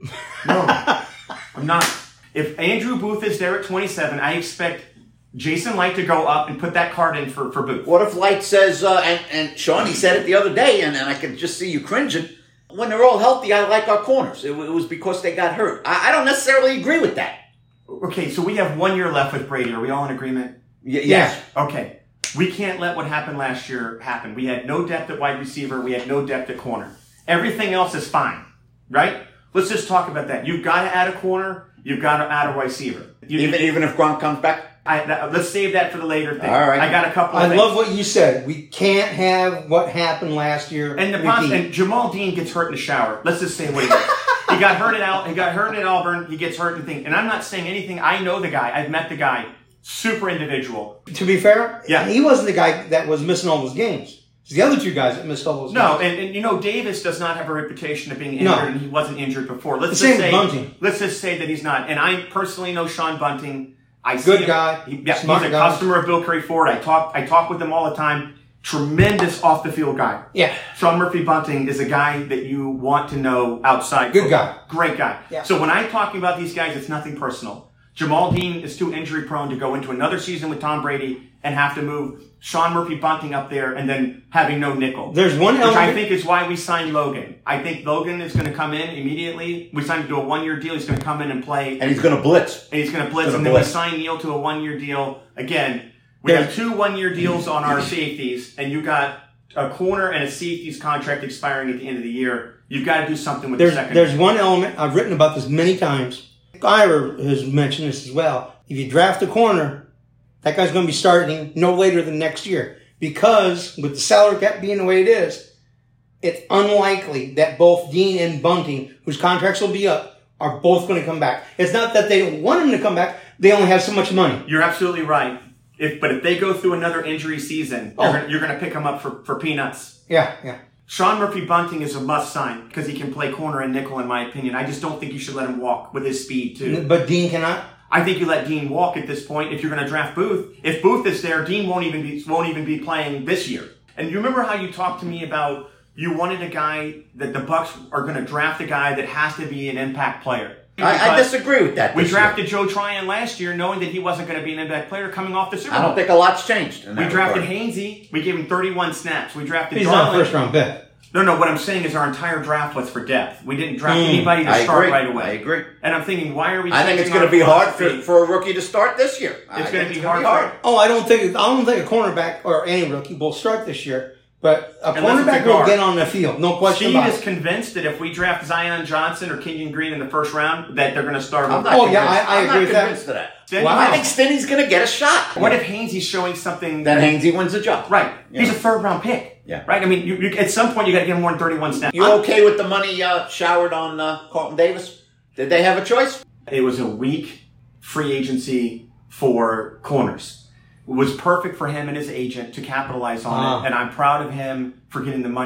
no, I'm not. If Andrew Booth is there at twenty-seven, I expect Jason Light to go up and put that card in for, for Booth. What if Light says, uh, and, and Sean, he said it the other day, and, and I can just see you cringing. When they're all healthy, I like our corners. It, it was because they got hurt. I, I don't necessarily agree with that. Okay, so we have one year left with Brady. Are we all in agreement? Y- yes. Okay. We can't let what happened last year happen. We had no depth at wide receiver. We had no depth at corner. Everything else is fine, right? Let's just talk about that. You've got to add a corner. You've got to add a receiver. You, Even even if Gronk comes back? I, that, let's save that for the later thing. All right. I got a couple of I things. love what you said. We can't have what happened last year. And the repeat. pos- and Jamal Dean gets hurt in the shower. Let's just say what he did. He got hurt at Al- he got hurt at Auburn. He gets hurt in thing. And I'm not saying anything. I know the guy. I've met the guy. Super individual. To be fair, Yeah. he wasn't the guy that was missing all those games. It's the other two guys that missed all those No, games. and, and you know Davis does not have a reputation of being injured, No. and he wasn't injured before. Let's The just same say, with Bunting. let's just say that he's not. And I personally know Sean Bunting. I see Good him- guy, He, yeah, smart he's a guy. customer of Bill Curry Ford. I talk, I talk with him all the time. Tremendous off the field guy. Yeah. Sean Murphy Bunting is a guy that you want to know outside. Good football. guy. Great guy. Yeah. So when I'm talking about these guys, it's nothing personal. Jamal Dean is too injury prone to go into another season with Tom Brady and have to move Sean Murphy Bunting up there and then having no nickel. There's one Which I element- think is why we signed Logan. I think Logan is going to come in immediately. We signed him to a one-year deal. He's going to come in and play. And he's going to blitz. And he's going to blitz. Gonna And then blitz. we signed Neal to a one-year deal. Again, we There's- have two one-year deals on our safeties, and you got a corner and a safeties contract expiring at the end of the year. You've got to do something with There's, the second. there's one element, I've written about this many times. Ira has mentioned this as well. If you draft a corner, that guy's going to be starting no later than next year. Because with the salary cap being the way it is, it's unlikely that both Dean and Bunting, whose contracts will be up, are both going to come back. It's not that they don't want them to come back. They only have so much money. You're absolutely right. If but if they go through another injury season, Oh. you're gonna, you're going to pick them up for, for peanuts. Yeah, yeah. Sean Murphy Bunting is a must sign because he can play corner and nickel, in my opinion. I just don't think you should let him walk with his speed too. But Dean cannot. I think you let Dean walk at this point if you're going to draft Booth. If Booth is there, Dean won't even be won't even be playing this year. And you remember how you talked to me about you wanted a guy that the Bucks are going to draft a guy that has to be an impact player. I, I Because disagree with that. We this year. drafted Joe Tryon last year knowing that he wasn't going to be an impact player coming off the Super Bowl. I don't think a lot's changed. in We that drafted regard. Hainsey. We gave him thirty-one snaps. We drafted He's not a Darling. first round pick. No, no, what I'm saying is our entire draft was for depth. We didn't draft Mm, anybody to I start agree. right away. I agree. And I'm thinking, why are we I think it's changing going to our be hard for, philosophy? for a rookie to start this year. I It's think going to be gonna hard. for- Oh, I don't think I don't think a cornerback or any rookie will start this year. But a Unless it's a cornerback will guard. get on the field, no question Steve about is it. convinced that if we draft Zion Johnson or Kenyon Green in the first round, that they're going to start I'm with. not Oh, yeah, convinced. I- I I'm agree not with that. convinced of that. Then Wow. you I know, think Stinney's going to get a shot. what if Hainsey's showing something? Then Hainsey wins the job. Right. Yeah. He's a third round pick. Yeah. Right? I mean, you, you, at some point, you got to give him more than thirty-one snaps. You okay with the money uh, showered on uh, Carlton Davis? Did they have a choice? It was a weak free agency for corners. It was perfect for him and his agent to capitalize on Ah. it, and I'm proud of him for getting the money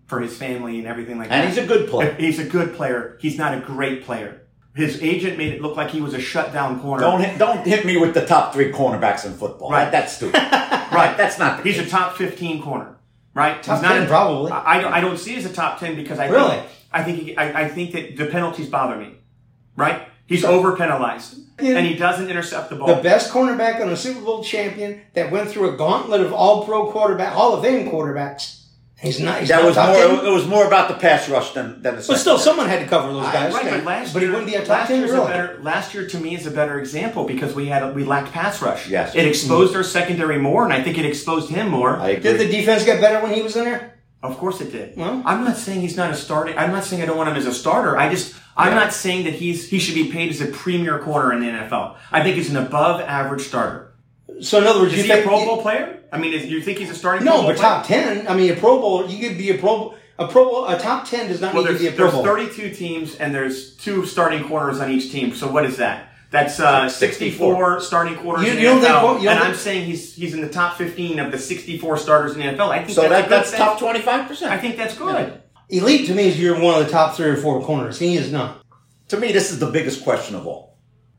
for his family and everything like And that. he's a good player. He's a good player. He's not a great player. His agent made it look like he was a shutdown corner. Don't hit, don't hit me with the top three cornerbacks in football. Right. That, that's stupid. Right. That's not the He's case. a top fifteen corner, right? Top He's not ten, a, probably. I, I don't, I don't see as a top ten because I Really? think, I think he, I, I think that the penalties bother me, right? He's over penalized Yeah. and he doesn't intercept the ball. The best cornerback on a Super Bowl champion that went through a gauntlet of all-pro quarterback, Hall of Fame quarterbacks. He's not. He's That not was top more. ten. It was more about the pass rush than than the. But still, secondary. someone had to cover those guys. Right, but last but year, he wouldn't be a top last ten. year's a Really. better, last year to me is a better example because we had we lacked pass rush. Yes. It exposed our secondary more, and I think it exposed him more. I agree. Did the defense get better when he was in there? Of course it did. Well- I'm not saying he's not a starter. I'm not saying I don't want him as a starter. I just, I'm Yeah. not saying that he's he should be paid as a premier corner in the N F L. I think he's an above average starter. So in other words, Is you he a think Pro Bowl player? I mean, is, you think he's a starting no, Pro Bowl but player? top ten. I mean, a Pro Bowl. You could be a Pro a Pro Bowl. A top ten does not Well, need to there's, be a Pro there's Bowl. thirty-two teams and there's two starting corners on each team. So what is that? That's uh, sixty-four starting corners You- in you the don't N F L. think- you don't and I'm think- saying he's he's in the top fifteen of the sixty-four starters in the N F L. I think So that's a that good that's thing. top twenty five percent. I think that's good. Elite to me is you're one of the top three or four corners. He is not. To me, this is the biggest question of all.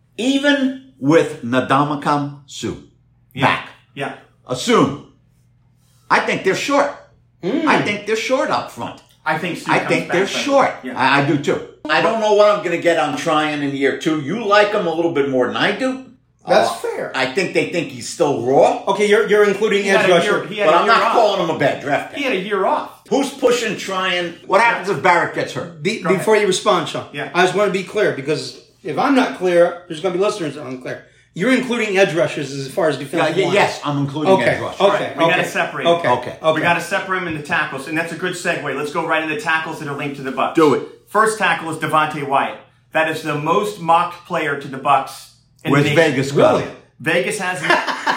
Even with Ndamukong Suh Yeah. back, Yeah. assume. I think they're short. Mm. I think they're short up front. I think Sue I comes think back they're better. short. Yeah. I, I do too. I don't know what I'm going to get on trying in year two. You like him a little bit more than I do. That's Uh, fair. I think they think he's still raw, Okay, you're you're including He had edge a rusher. year- he had but a I'm year not off. calling him a bad draft He pick. had a year off. Who's pushing trying? What happens if Barrett gets hurt? Be, Go ahead. before you respond, Sean, Yeah. I just want to be clear because if I'm not clear, there's going to be listeners that are unclear. You're including edge rushers as far as Yeah, defensive yeah, line. yes, I'm including Okay. edge rush. Okay. Right. We okay. gotta separate. Okay. Okay. Okay. We got to separate him in the tackles, and that's a good segue. Let's go right into the tackles that are linked to the Bucs. Do it. First tackle is Devontae Wyatt. That is the most mocked player to the Bucs. In Where's the nation. Vegas got Really? it? Vegas has him.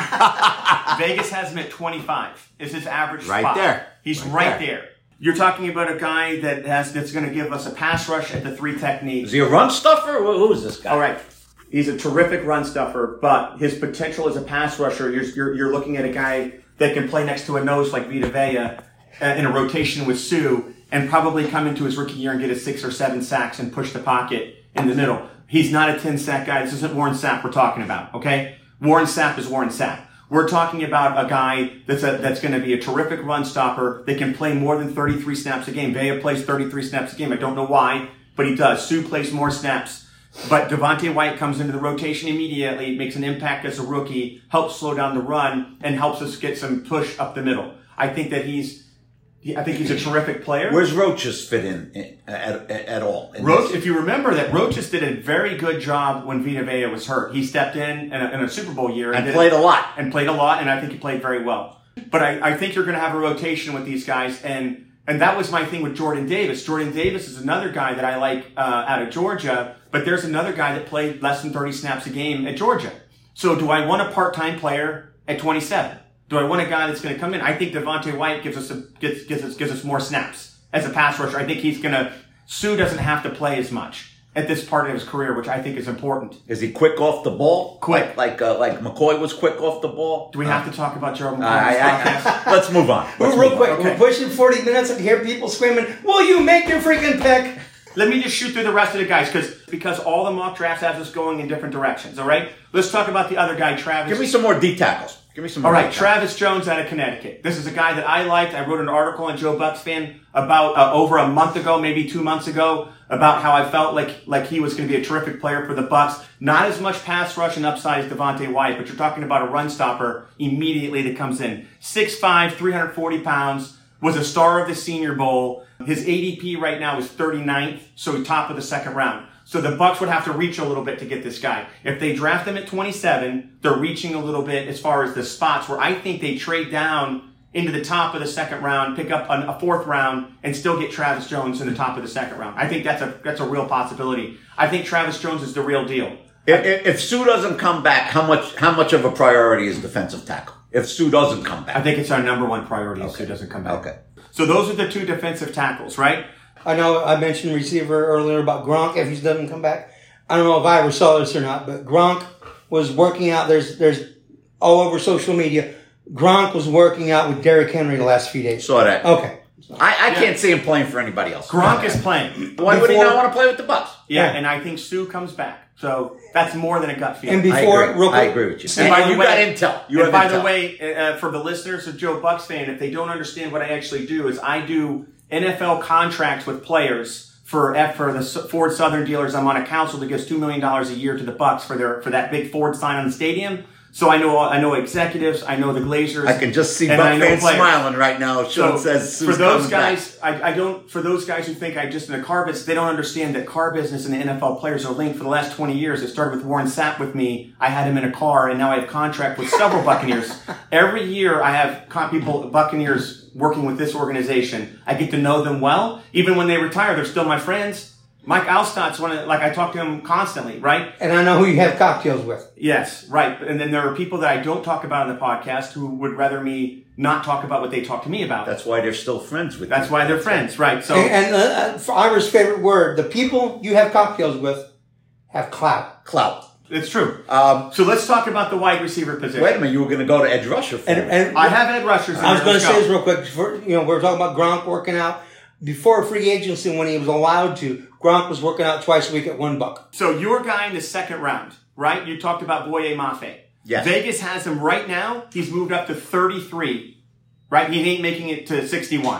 Vegas has him at twenty-five. Is his average Right spot. there. He's Right right, there. You're talking about a guy that has that's going to give us a pass rush at the three technique. Is he a run stuffer? Who who is this guy? All right. He's a terrific run stuffer, but his potential as a pass rusher, you're, you're, you're looking at a guy that can play next to a nose like Vita Vea uh, in a rotation with Sue and probably come into his rookie year and get a six or seven sacks and push the pocket in the middle. He's not a ten sack guy. This isn't Warren Sapp we're talking about, okay? Warren Sapp is Warren Sapp. We're talking about a guy that's a, that's going to be a terrific run stopper that can play more than thirty-three snaps a game. Vea plays thirty-three snaps a game. I don't know why, but he does. Sue plays more snaps. But Devontae Wyatt comes into the rotation immediately, makes an impact as a rookie, helps slow down the run, and helps us get some push up the middle. I think that he's, I think he's a terrific player. Where's Roaches fit in, in at, at, at all? in Roach, this? if you remember that Roaches did a very good job when Vita Vea was hurt. He stepped in in a, in a Super Bowl year And did- played a lot. and played a lot, and I think he played very well. But I, I think you're going to have a rotation with these guys, and and that was my thing with Jordan Davis. Jordan Davis is another guy that I like uh, out of Georgia, but there's another guy that played less than thirty snaps a game at Georgia. So do I want a part-time player at twenty-seven? Do I want a guy that's going to come in? I think Devontae Wyatt gives us a, gives, gives us gives us more snaps as a pass rusher. I think he's going to. Sue doesn't have to play as much at this part of his career, which I think is important. Is he quick off the ball? Quick. Like like, uh, like McCoy was quick off the ball? Do we have to talk about Gerald McCoy? I, I, I, let's move on. Let's We're real move quick. on. Okay. We're pushing forty minutes and hear people screaming, "Will you make your freaking pick?" Let me just shoot through the rest of the guys because because all the mock drafts have us going in different directions. All right, let's talk about the other guy, Travis. Give me some more D tackles. Give me some all more right, D tackles. Travis Jones out of Connecticut. This is a guy that I liked. I wrote an article on Joe Buck's Fan about uh, over a month ago, maybe two months ago, about how I felt like like he was going to be a terrific player for the Bucs. Not as much pass rush and upside as Devontae Wyatt, but you're talking about a run stopper immediately that comes in. six five, three hundred forty pounds, was a star of the Senior Bowl. His A D P right now is thirty-ninth, so top of the second round. So the Bucs would have to reach a little bit to get this guy. If they draft him at twenty-seven, they're reaching a little bit as far as the spots where I think they trade down into the top of the second round, pick up a, a fourth round, and still get Travis Jones in the top of the second round. I think that's a that's a real possibility. I think Travis Jones is the real deal. If, if, if Sue doesn't come back, how much how much of a priority is defensive tackle? If Sue doesn't come back, I think it's our number one priority if Sue doesn't come back. Okay. So those are the two defensive tackles, right? I know I mentioned receiver earlier about Gronk if he doesn't come back. I don't know if I ever saw this or not, but Gronk was working out. There's there's all over social media. Gronk was working out with Derrick Henry the last few days. Saw that. Okay. I, I Yeah. can't see him playing for anybody else. Gronk is playing. Why would he Before- not want to play with the Bucks? Yeah, Yeah. and I think Sue comes back. So that's more than a gut feeling. And before, I agree, real quick, I agree with you. And And, by the you way- got intel. You and have by intel. the way, uh, for the listeners of Joe Bucks fan, if they don't understand what I actually do, is I do N F L contracts with players for F for the S- Ford Southern dealers. I'm on a council that gives two million dollars a year to the Bucks for their for that big Ford sign on the stadium. So I know I know executives, I know the Glazers. I can just see and Buck I know fans players. smiling right now. Sean So says Sue's for those coming back. guys, I, I don't. For those guys who think I just in the car business, they don't understand that car business and the N F L players are linked. For the last twenty years, it started with Warren Sapp with me. I had him in a car, and now I have contract with several Buccaneers. Every year, I have con- people Buccaneers working with this organization. I get to know them well. Even when they retire, they're still my friends. Mike Alstott's one of, like, I talk to him constantly, right? and I know who you have cocktails with. Yes, right. And then there are people that I don't talk about on the podcast who would rather me not talk about what they talk to me about. That's why they're still friends with That's you. why they're friends, right? So, And, and uh, for Ira's favorite word, the people you have cocktails with have clout. Clout. it's true. Um, So let's talk about the wide receiver position. wait a minute, you were going to go to edge rusher for And, me. and I have Ed Rushers. I was going to say this this. real quick. For, you know, we were talking about Gronk working out. Before free agency, when he was allowed to, Gronk was working out twice a week at one buck. So your guy in the second round, right? You talked about Boye Mafe. Yes. Vegas has him right now. He's moved up to thirty-three, right? He ain't making it to sixty-one.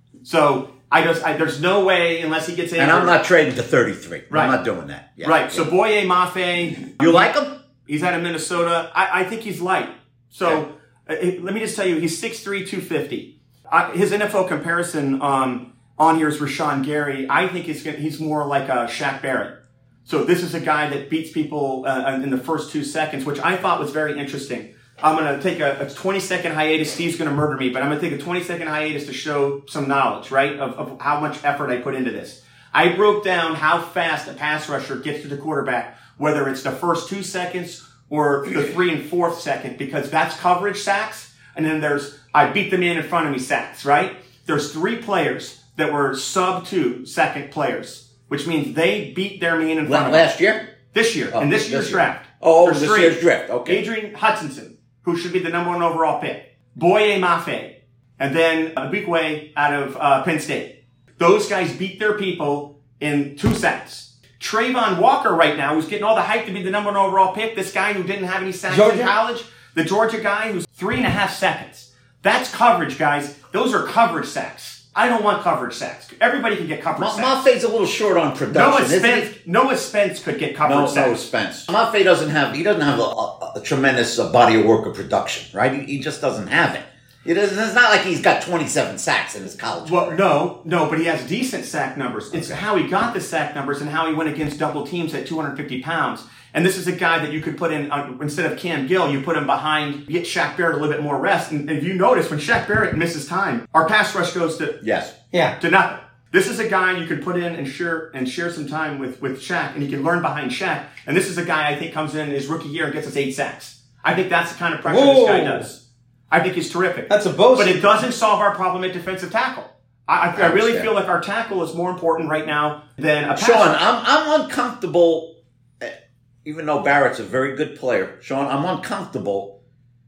So I just, I, there's no way unless he gets injured. And I'm not trading to thirty-three. Right. I'm not doing that. Yeah. Right. So Boye Mafe. You like him? He's out of Minnesota. I, I think he's light. So uh, let me just tell you, he's six three, two fifty. Uh, his N F L comparison um, on here is Rashawn Gary. I think he's gonna, he's more like a Shaq Barrett. So this is a guy that beats people uh, in the first two seconds, which I thought was very interesting. I'm going to take a, a twenty second hiatus. Steve's going to murder me, but I'm going to take a twenty second hiatus to show some knowledge, right, of, of how much effort I put into this. I broke down how fast a pass rusher gets to the quarterback, whether it's the first two seconds or the three and fourth second, because that's coverage sacks. And then there's, I beat the man in front of me sacks, right? There's three players that were sub two second players, which means they beat their man in front of them. Last year? This year, Oh, in this this year's year. draft. Oh, There's this three. year's draft. Okay. Adrian Hutchinson, who should be the number one overall pick. Boye Mafe. And then Abikwe out of uh, Penn State. Those guys beat their people in two sacks. Trayvon Walker right now, who's getting all the hype to be the number one overall pick. This guy who didn't have any sacks Georgia? in college. The Georgia guy who's three and a half seconds. That's coverage, guys. Those are coverage sacks. I don't want coverage sacks. Everybody can get coverage Ma- sacks. Maffei's a little short on production, Noah isn't Spence, he? Noah Spence could get coverage No, sacks. no, Spence. Maffei doesn't have, he doesn't have a, a, a tremendous uh, body of work of production, right? He, he just doesn't have it. It isn't, it's not like he's got twenty-seven sacks in his college. Well, no, no, but he has decent sack numbers. It's how he got the sack numbers and how he went against double teams at two hundred fifty pounds. And this is a guy that you could put in, uh, instead of Cam Gill, you put him behind, you get Shaq Barrett a little bit more rest. And, and if you notice, when Shaq Barrett misses time, our pass rush goes to, Yes. Yeah. to nothing. This is a guy you can put in and share and share some time with, with Shaq, and he can learn behind Shaq. And this is a guy I think comes in his rookie year and gets us eight sacks. I think that's the kind of pressure this guy Whoa. does. I think he's terrific. That's a boast. But it doesn't solve our problem at defensive tackle. I, I, I really understand. feel like our tackle is more important right now than a pass Sean, rush. I'm, I'm uncomfortable, eh, even though Barrett's a very good player. Sean, I'm uncomfortable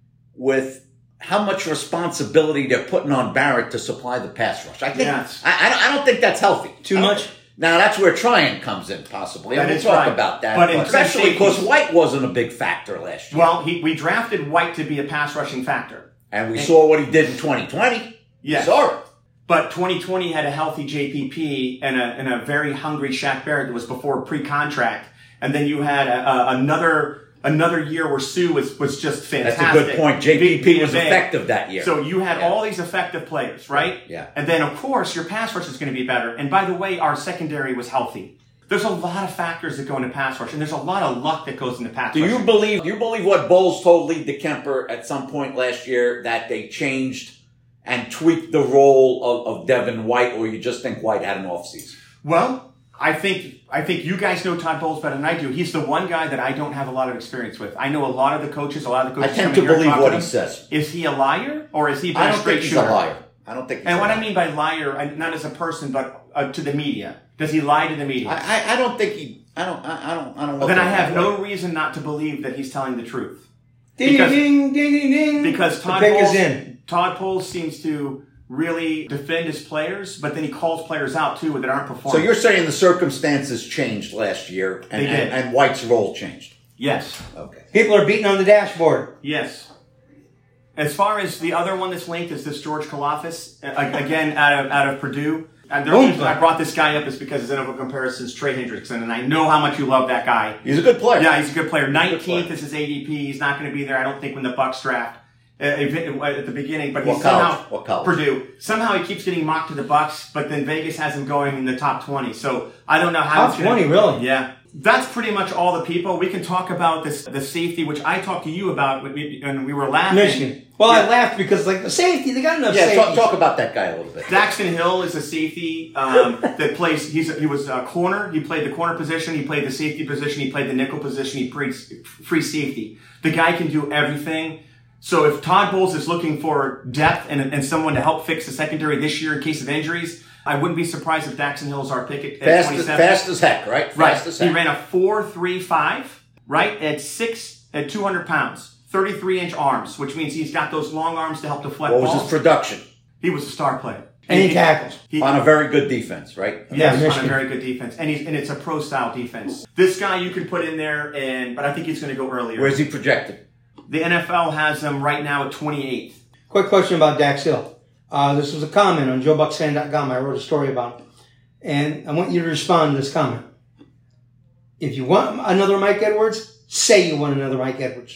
with how much responsibility they're putting on Barrett to supply the pass rush. I think, Yes. I, I, don't, I don't think that's healthy. Too I don't- much? Now, that's where Tryon comes in, possibly. That And we'll is talk right. about that. But in especially safety- because White wasn't a big factor last year. Well, he, we drafted White to be a pass rushing factor. And we saw what he did in twenty twenty. Yes. We saw it. But twenty twenty had a healthy J P P and a, and a very hungry Shaq Barrett that was before pre-contract. And then you had a, a, another another year where Sue was, was just That's fantastic. a good point. J P P Big- was big. effective that year. So you had Yeah. all these effective players, right? Yeah. And then, of course, your pass rush is going to be better. And by the way, our secondary was healthy. There's a lot of factors that go into pass rush, and there's a lot of luck that goes into pass Do rush. you believe? Do you believe what Bowles told Lee DeKemper at some point last year, that they changed and tweaked the role of, of Devin White, or you just think White had an offseason? Well, I think I think you guys know Todd Bowles better than I do. He's the one guy that I don't have a lot of experience with. I know a lot of the coaches, a lot of the I coaches. tend come to in here and believe talk what to he them. says. Is he a liar, or is he been I a don't straight think he's shooter? a liar. I don't think. He's And a what liar. I mean by liar, I, not as a person, but uh, to the media. Does he lie to the media? I, I, I don't think he. I don't. I, I don't. I don't. Well, look then I at have him no that way. reason not to believe that he's telling the truth. Ding, Because- ding, ding, ding, ding. Because The Todd pick Bowles, is in. Todd Bowles seems to really defend his players, but then he calls players out too that aren't So performing. you're saying the circumstances changed last year, and, They did. and, and White's role changed. Yes. Okay. People are beating on the dashboard. Yes. As far as the other one that's linked is this George Kalafis, uh, again out of out of Purdue. And the reason I brought this guy up is because his N F L comparison is Trey Hendrickson, and I know how much you love that guy. He's a good player. Yeah, he's a good player. nineteenth Good player. is his A D P. He's not going to be there, I don't think, when the Bucks draft uh, at the beginning. But What he's college? somehow What college? Purdue. Somehow he keeps getting mocked to the Bucks, but then Vegas has him going in the top twenty. So I don't know how. Top twenty, really? Yeah. That's pretty much all the people. We can talk about this, the safety, which I talked to you about, and we were laughing. Michigan. Well, Yeah. I laughed because, like, the safety, they got enough Yeah, safety. talk, talk about that guy a little bit. Daxton Hill is a safety um, that plays. He's he was a corner. He played the corner position. He played the safety position. He played the nickel position. He played free safety. The guy can do everything. So if Todd Bowles is looking for depth and, and someone to help fix the secondary this year in case of injuries, I wouldn't be surprised if Daxton Hill is our pick at, at Fast, as, twenty-seven. fast as heck, right? Fast Right. as He heck. ran a four three five, right, at six, at two hundred pounds, thirty-three inch arms, which means he's got those long arms to help deflect What was balls. his production? He was a star player. And he tackles. He, On a very good defense, right? Yes, Yeah, on a Michigan. very good defense, and he's and it's a pro style defense. This guy you can put in there, and but I think he's going to go earlier. Where's he projected? The N F L has him right now at twenty-eighth. Quick question about Dax Hill. Uh, this was a comment on Joe Bucks Fan dot com. I wrote a story about it. And I want you to respond to this comment. If you want another Mike Edwards, say you want another Mike Edwards.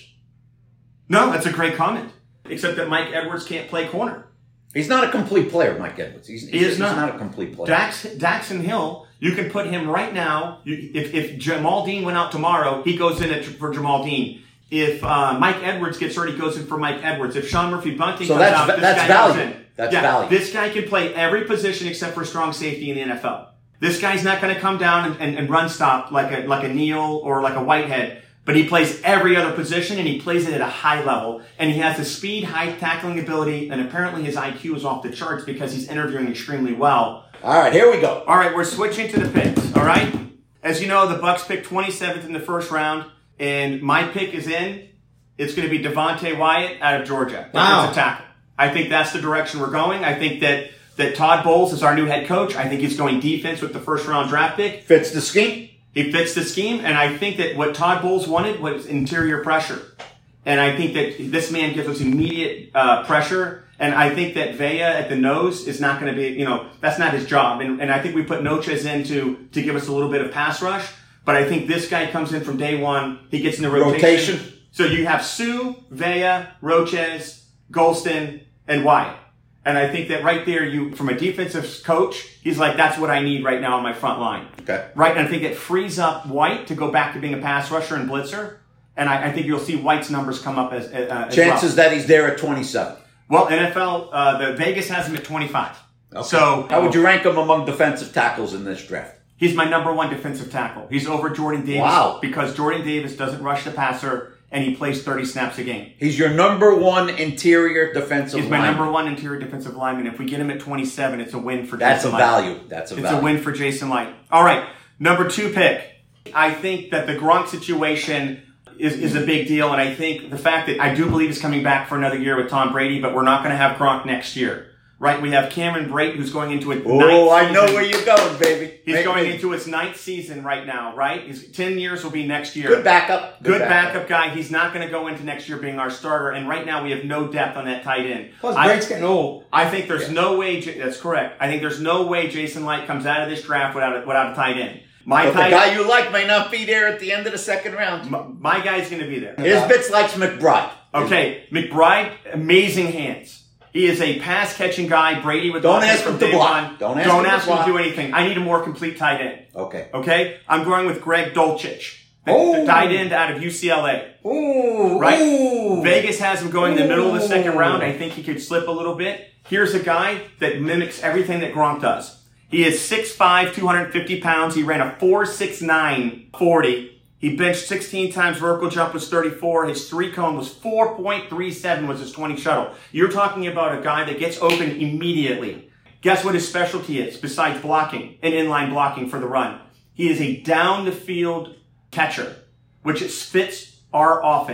No, that's a great comment. Except that Mike Edwards can't play corner. He's not a complete player, Mike Edwards. He's, He he's, is not. he's not a complete player. Dax, Daxton Hill, you can put him right now. You, if, if Jamal Dean went out tomorrow, he goes in at, for Jamal Dean. If uh, Mike Edwards gets hurt, he goes in for Mike Edwards. If Sean Murphy Bunting So comes that's- out, this that's guy value. goes in. That's yeah, value. This guy can play every position except for strong safety in the N F L. This guy's not going to come down and, and, and run stop like a like a Neal or like a Whitehead, but he plays every other position and he plays it at a high level. And he has the speed, high tackling ability, and apparently his I Q is off the charts because he's interviewing extremely well. All right, here we go. All right, we're switching to the picks. All right, as you know, the Bucks picked twenty-seventh in the first round, and my pick is in. It's going to be Devontae Wyatt out of Georgia. Wow. Defensive tackle. I think that's the direction we're going. I think that that Todd Bowles is our new head coach. I think he's going defense with the first round draft pick. Fits the scheme. He fits the scheme, and I think that what Todd Bowles wanted was interior pressure. And I think that this man gives us immediate uh, pressure. And I think that Vea at the nose is not going to be, you know, that's not his job. And, and I think we put Noches in to, to give us a little bit of pass rush. But I think this guy comes in from day one. He gets in the rotation. Rotation. So you have Sue, Vea, Roches, Golston, and Wyatt. And I think that right there, you, from a defensive coach, he's like, that's what I need right now on my front line. Okay. Right, and I think it frees up White to go back to being a pass rusher and blitzer. And I, I think you'll see White's numbers come up as, uh, as Chances well. that he's there at twenty-seven. Well, N F L, uh, the Vegas has him at twenty-five. Okay. So How would you rank him among defensive tackles in this draft? he's my number one defensive tackle. He's over Jordan Davis Wow. because Jordan Davis doesn't rush the passer and he plays thirty snaps a game. He's your number one interior defensive He's my lineman. number one interior defensive lineman. If we get him at twenty-seven, it's a win for That's a Jason Light. value. That's a It's value. a win for Jason Light. All right, number two pick. I think that the Gronk situation is, is a big deal, and I think the fact that I do believe he's coming back for another year with Tom Brady, but we're not going to have Gronk next year. Right? We have Cameron Brate, who's going into a ninth Oh, I know season. where you're going, baby. He's Make going me- into his ninth season right now, right? His ten years will be next year. Good backup. Good backup guy. He's not going to go into next year being our starter, and right now we have no depth on that tight end. Plus, I- Brate's getting old. I think there's no way. J- That's correct. I think there's no way Jason Light comes out of this draft without a, without a tight end. My But the tight guy you like may not be there at the end of the second round. my, my guy's going to be there. Isbitz likes McBride. Okay, McBride, amazing hands. He is a pass catching guy. Brady with Don't the ask from him to day block. one. Don't ask Don't him to ask him to block. do anything. I need a more complete tight end. Okay. Okay, I'm going with Greg Dulcich, the, Oh. the tight end out of U C L A. Ooh, Right? ooh. Vegas has him going in the middle of the second Ooh. round. I think he could slip a little bit. Here's a guy that mimics everything that Gronk does. He is six five, two hundred fifty pounds. He ran a four six nine forty. He benched sixteen times. Vertical jump was thirty-four. His three cone was four point three seven was his twenty shuttle. You're talking about a guy that gets open immediately. Guess what his specialty is besides blocking and inline blocking for the run? He is a down the field catcher, which fits our offense.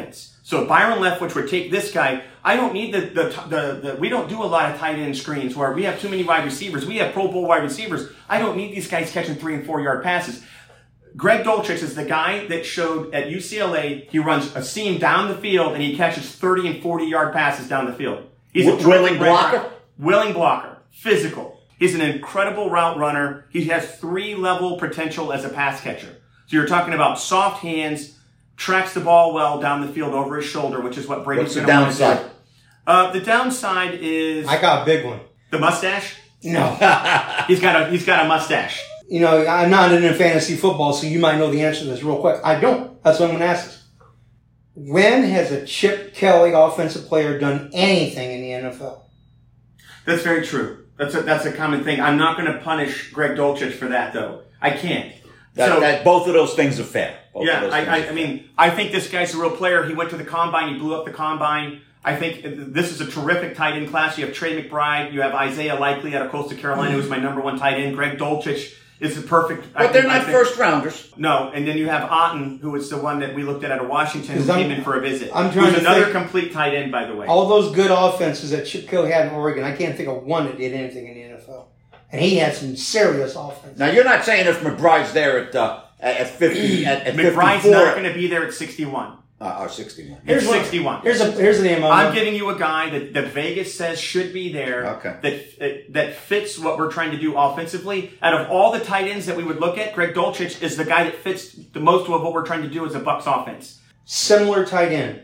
So Byron Leftwich would take this guy. I don't need the, the, the, the, we don't do a lot of tight end screens where we have too many wide receivers. We have Pro Bowl wide receivers. I don't need these guys catching three and four yard passes. Greg Dulcich is the guy that showed at U C L A, he runs a seam down the field and he catches thirty and forty yard passes down the field. He's a willing blocker? Willing blocker. Physical. He's an incredible route runner. He has three level potential as a pass catcher. So you're talking about soft hands, tracks the ball well down the field over his shoulder, which is what Brady's going to want to do. What's the downside? Uh, the downside is I got a big one. the mustache. No. He's got a he's got a mustache. You know, I'm not into fantasy football, so you might know the answer to this real quick. I don't. That's what I'm going to ask this. When has a Chip Kelly offensive player done anything in the N F L? That's very true. That's a, that's a common thing. I'm not going to punish Greg Dulcich for that, though. I can't. That, so, that, both of those things are fair. Both yeah, of those I, things I, I mean, I think this guy's a real player. He went to the combine. He blew up the combine. I think this is a terrific tight end class. You have Trey McBride. You have Isaiah Likely out of Coastal Carolina, who's my number one tight end. Greg Dulcich is the perfect. But I they're think, not first rounders. No, and then you have Otten, who is the one that we looked at out of Washington, who came in for a visit. I'm trying who's to another think, complete tight end, by the way. All those good offenses that Chip Kelly had in Oregon, I can't think of one that did anything in the N F L. And he had some serious offense. Now, you're not saying if McBride's there at uh, at fifty, at, at McBride's fifty-four, not going to be there at sixty-one. Uh, or sixty-one. Here's Here's sixty-one. One, here's a here's the name. I'm giving you a guy that, that Vegas says should be there. Okay. That that fits what we're trying to do offensively. Out of all the tight ends that we would look at, Greg Dulcich is the guy that fits the most of what we're trying to do as a Bucs offense. Similar tight end.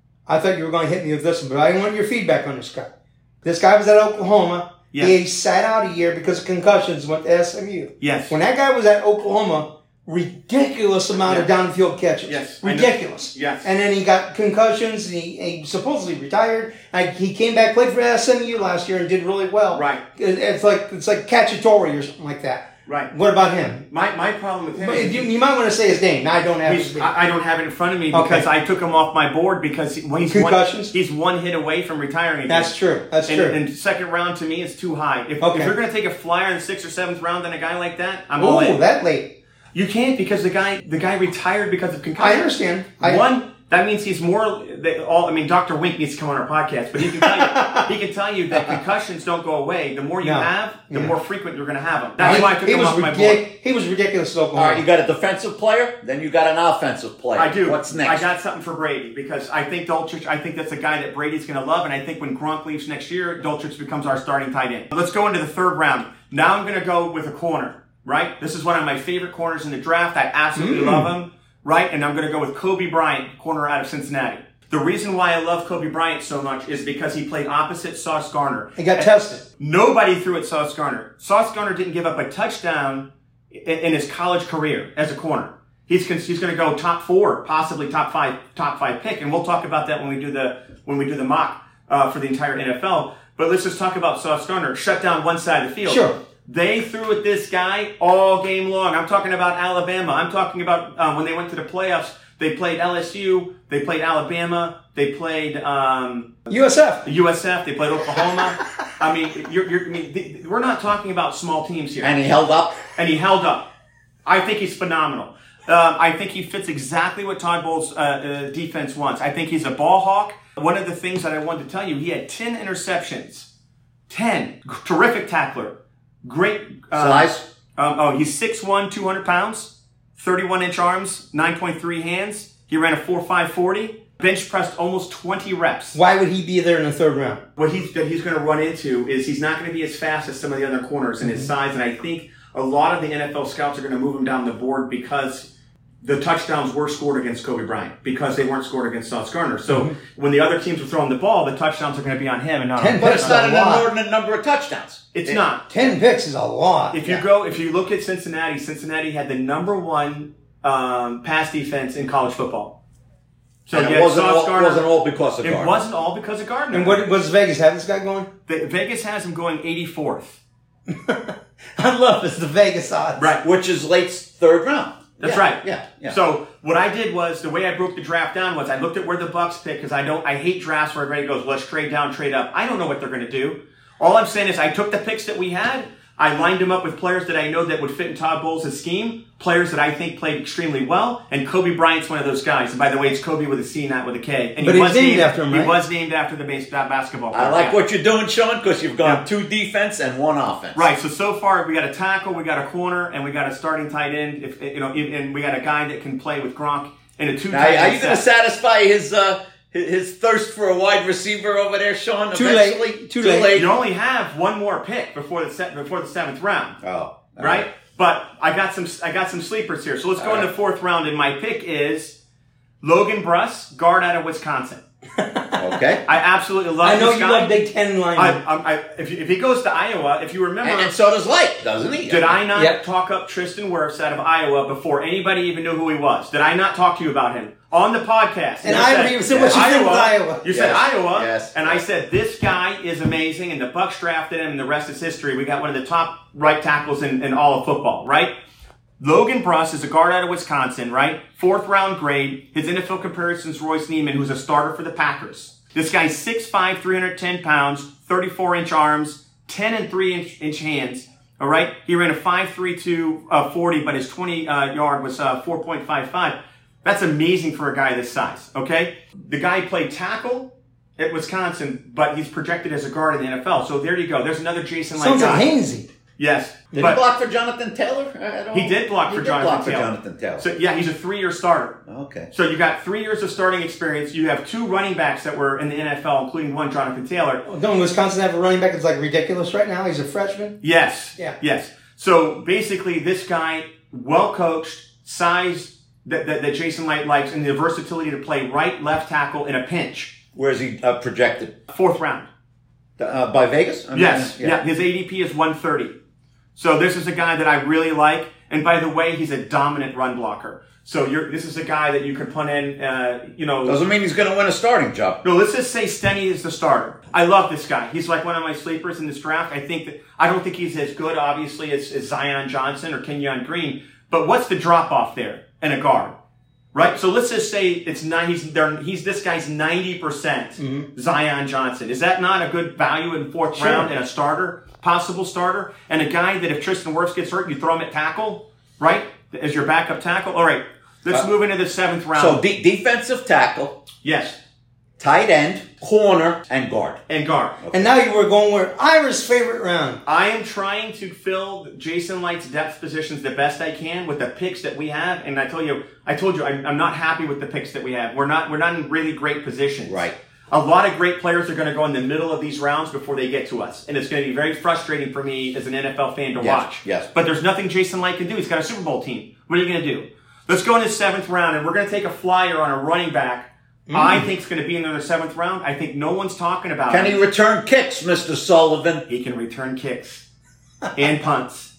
I thought you were going to hit me with this one, but I want your feedback on this guy. This guy was at Oklahoma. Yes. He sat out a year because of concussions. Went to S M U. Yes. When that guy was at Oklahoma, ridiculous amount yes. of downfield catches. Yes. Ridiculous. Yes. And then he got concussions, and he, he supposedly retired. And he came back, played for S M U last year, and did really well. Right. It, it's like it's like Cacciatore or something like that. Right. What about him? My my problem with him But is you, you might want to say his name. I don't have his he's, name. I, I don't have it in front of me Okay. because I took him off my board because he, well, he's Concussions? one, he's one hit away from retiring again. That's true. That's and, true. And second round to me is too high. If, Okay. if you're going to take a flyer in the sixth or seventh round on a guy like that, I'm all Ooh, in. that late. You can't because the guy the guy retired because of concussion. I understand. I, One, that means he's more. They, all I mean, Doctor Wink needs to come on our podcast, but he can tell you he can tell you that concussions don't go away. The more you No. have, the Yeah. more frequent you're going to have them. That's he, why I took he him was off my ridic- board. He was ridiculous at All Oklahoma. right, you got a defensive player, then you got an offensive player. I do. What's next? I got something for Brady because I think Dulcich. I think that's a guy that Brady's going to love, and I think when Gronk leaves next year, Dulcich becomes our starting tight end. Let's go into the third round. Now I'm going to go with a corner. Right? This is one of my favorite corners in the draft. I absolutely mm. love him. Right? And I'm going to go with Kobe Bryant, corner out of Cincinnati. The reason why I love Kobe Bryant so much is because he played opposite Sauce Gardner. He got and tested. Nobody threw at Sauce Gardner. Sauce Gardner didn't give up a touchdown in, in his college career as a corner. He's he's going to go top four, possibly top five, top five pick, and we'll talk about that when we do the when we do the mock uh, for the entire N F L. But let's just talk about Sauce Gardner. Shut down one side of the field. Sure. They threw at this guy all game long. I'm talking about Alabama. I'm talking about um, when they went to the playoffs. They played L S U. They played Alabama. They played um, U S F. U S F. They played Oklahoma. I mean, you're, you're, I mean, th- we're not talking about small teams here. And he held up. And he held up. I think he's phenomenal. Um, I think he fits exactly what Todd Bowles' uh, uh, defense wants. I think he's a ball hawk. One of the things that I wanted to tell you, he had ten interceptions. ten. Terrific tackler. Great um, size. Um, oh, he's six one, two hundred pounds, thirty-one inch arms, nine point three hands. He ran a four five forty. Bench pressed almost twenty reps. Why would he be there in the third round? What he's that he's going to run into is he's not going to be as fast as some of the other corners in his size, and I think a lot of the N F L scouts are going to move him down the board because the touchdowns were scored against Kobe Bryant because they weren't scored against Sauce Gardner. So mm-hmm. when the other teams are throwing the ball, the touchdowns are going to be on him and not Ten on But it's not an lot. inordinate number of touchdowns. It's it, not. Ten picks is a lot. If you yeah. go, if you look at Cincinnati, Cincinnati had the number one um, pass defense in college football. So and you it had wasn't Sauce all, Gardner. wasn't all because of It Gardner. wasn't all because of Gardner. And what, what does Vegas have this guy going? The, Vegas has him going eighty-fourth. I love this, the Vegas odds. Right. Which is late third round. That's yeah, right. Yeah, yeah. So what I did was the way I broke the draft down was I looked at where the Bucs pick because I don't I hate drafts where everybody goes let's trade down, trade up. I don't know what they're going to do. All I'm saying is I took the picks that we had. I lined him up with players that I know that would fit in Todd Bowles' scheme, players that I think played extremely well, and Kobe Bryant's one of those guys. And by the way, it's Kobe with a C, not with a K. And but he he's was named, named after him, right? He was named after the base, basketball player. I like yeah. what you're doing, Sean, because you've gone Yeah. two defense and one offense. Right. So so far we got a tackle, we got a corner, and we got a starting tight end. If you know, and we got a guy that can play with Gronk in a two. Now, are you going to satisfy his uh, his his thirst for a wide receiver over there, Sean? Too eventually? late. Too late. You only have one more pick before the set, before the seventh round. Oh, all right? But I got some I got some sleepers here. So let's go All in right. the fourth round, and my pick is Logan Bruss, guard out of Wisconsin. Okay. I absolutely love I know this you guy. love Big Ten I, linemen. I, I, if, if he goes to Iowa, if you remember, And, and so does Light, doesn't he? did I not Yep. talk up Tristan Wirfs out of Iowa before anybody even knew who he was? Did I not talk to you about him on the podcast? And You I even said what you think with Iowa. You said Yes. Iowa, Yes. and I said this guy is amazing, and the Bucs drafted him, and the rest is history. We got one of the top right tackles in, in all of football, right? Logan Bruss is a guard out of Wisconsin, right? Fourth round grade. His N F L comparison's Royce Neiman, who's a starter for the Packers. This guy's six five, three hundred ten pounds, thirty-four inch arms, ten and three inch, inch hands. All right. He ran a five three two uh, forty, but his twenty uh, yard was uh, four point five five. That's amazing for a guy this size. Okay. The guy played tackle at Wisconsin, but he's projected as a guard in the N F L. So there you go. There's another Jason Light Sounds guy. like Hainsey. Yes. Did but he block for Jonathan Taylor at all? he did block He for did Jonathan block for Taylor. Jonathan Taylor. So yeah, he's a three-year starter. Okay. So you got three years of starting experience. You have two running backs that were in the N F L, including one, Jonathan Taylor. Don't Wisconsin have a running back that's like ridiculous right now? He's a freshman. Yes. Yeah. Yes. So basically, this guy, well coached, size that, that, that Jason Light likes, and the versatility to play right, left tackle in a pinch. Where is he uh, projected? Fourth round. Uh, by Vegas? I mean, Yes. Yeah. His A D P is one thirty. So this is a guy that I really like. And by the way, he's a dominant run blocker. So you're, this is a guy that you can put in, uh, you know. Doesn't mean he's going to win a starting job. No, let's just say Steny is the starter. I love this guy. He's like one of my sleepers in this draft. I think that, I don't think he's as good, obviously, as, as Zion Johnson or Kenyon Green. But what's the drop off there in a guard? Right? So let's just say it's nine, he's there, he's, this guy's ninety percent mm-hmm. Zion Johnson. Is that not a good value in fourth Sure. round and a starter, possible starter? And a guy that if Tristan Wirfs gets hurt, you throw him at tackle, right? As your backup tackle. All right. Let's Uh, move into the seventh round. So de- defensive tackle, yes. tight end, corner, and guard. And guard. And now you were going where Ira's favorite round. I am trying to fill Jason Light's depth positions the best I can with the picks that we have. And I tell you, I told you, I'm, I'm not happy with the picks that we have. We're not, we're not in really great positions. Right. A lot of great players are going to go in the middle of these rounds before they get to us. And it's going to be very frustrating for me as an N F L fan to Yes, watch. yes. But there's nothing Jason Light can do. He's got a Super Bowl team. What are you going to do? Let's go in the seventh round, and we're going to take a flyer on a running back. Mm. I think it's going to be in the seventh round. I think no one's talking about Can it. he return kicks, Mister Sullivan? He can return kicks and punts.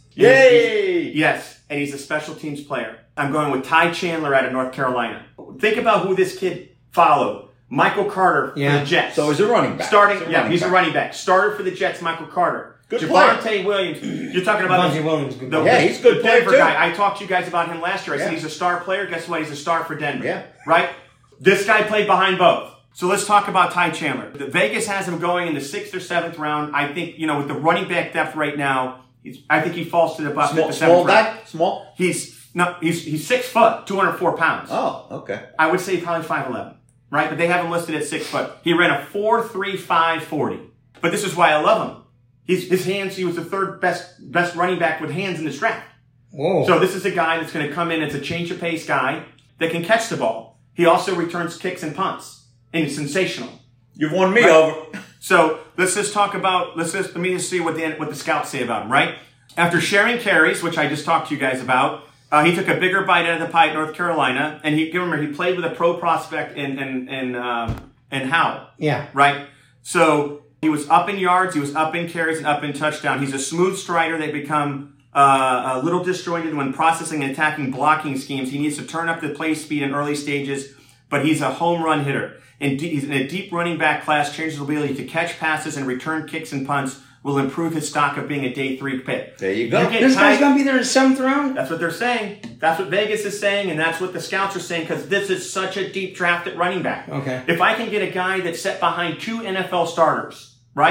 Yay! Yes, and he's a special teams player. I'm going with Ty Chandler out of North Carolina. Think about who this kid followed. Michael Carter Yeah. for the Jets. So he's a running back. Starting, He's a yeah, running he's back. a running back. Starter for the Jets, Michael Carter. Good Javonte player. Williams. You're talking about Javonte Williams, good the, player. Yeah, he's a good the player, Denver too. guy. I talked to you guys about him last year. I said Yeah. he's a star player. Guess what? He's a star for Denver. Yeah. Right? This guy played behind both. So let's talk about Ty Chandler. The Vegas has him going in the sixth or seventh round. I think, you know, with the running back depth right now, he's, I think he falls to the Bucs at Small, the seventh small round. guy? Small? He's no, he's he's six foot, two hundred four pounds. Oh, okay. I would say probably five eleven, right? But they have him listed at six foot. He ran a four three five forty. But this is why I love him. He's, his hands. He was the third best best running back with hands in this draft. Whoa. So this is a guy that's going to come in as a change of pace guy that can catch the ball. He also returns kicks and punts, and he's sensational. You've won me Right. over. So let's just talk about, let's just, let me just see what the, what the scouts say about him, right? After sharing carries, which I just talked to you guys about, uh, he took a bigger bite out of the pie at North Carolina, and he, remember, he played with a pro prospect in, in, in, um, in Howell. Yeah. Right? So he was up in yards, he was up in carries, and up in touchdown. He's a smooth strider. They become uh, a little disjointed when processing and attacking blocking schemes. He needs to turn up the play speed in early stages, but he's a home run hitter. And he's in a deep running back class, changes his ability to catch passes and return kicks and punts will improve his stock of being a day three pick. There you go. You get This guy's Ty- going to be there in the seventh round? That's what they're saying. That's what Vegas is saying, and that's what the scouts are saying, because this is such a deep draft at running back. Okay. If I can get a guy that's set behind two N F L starters, right?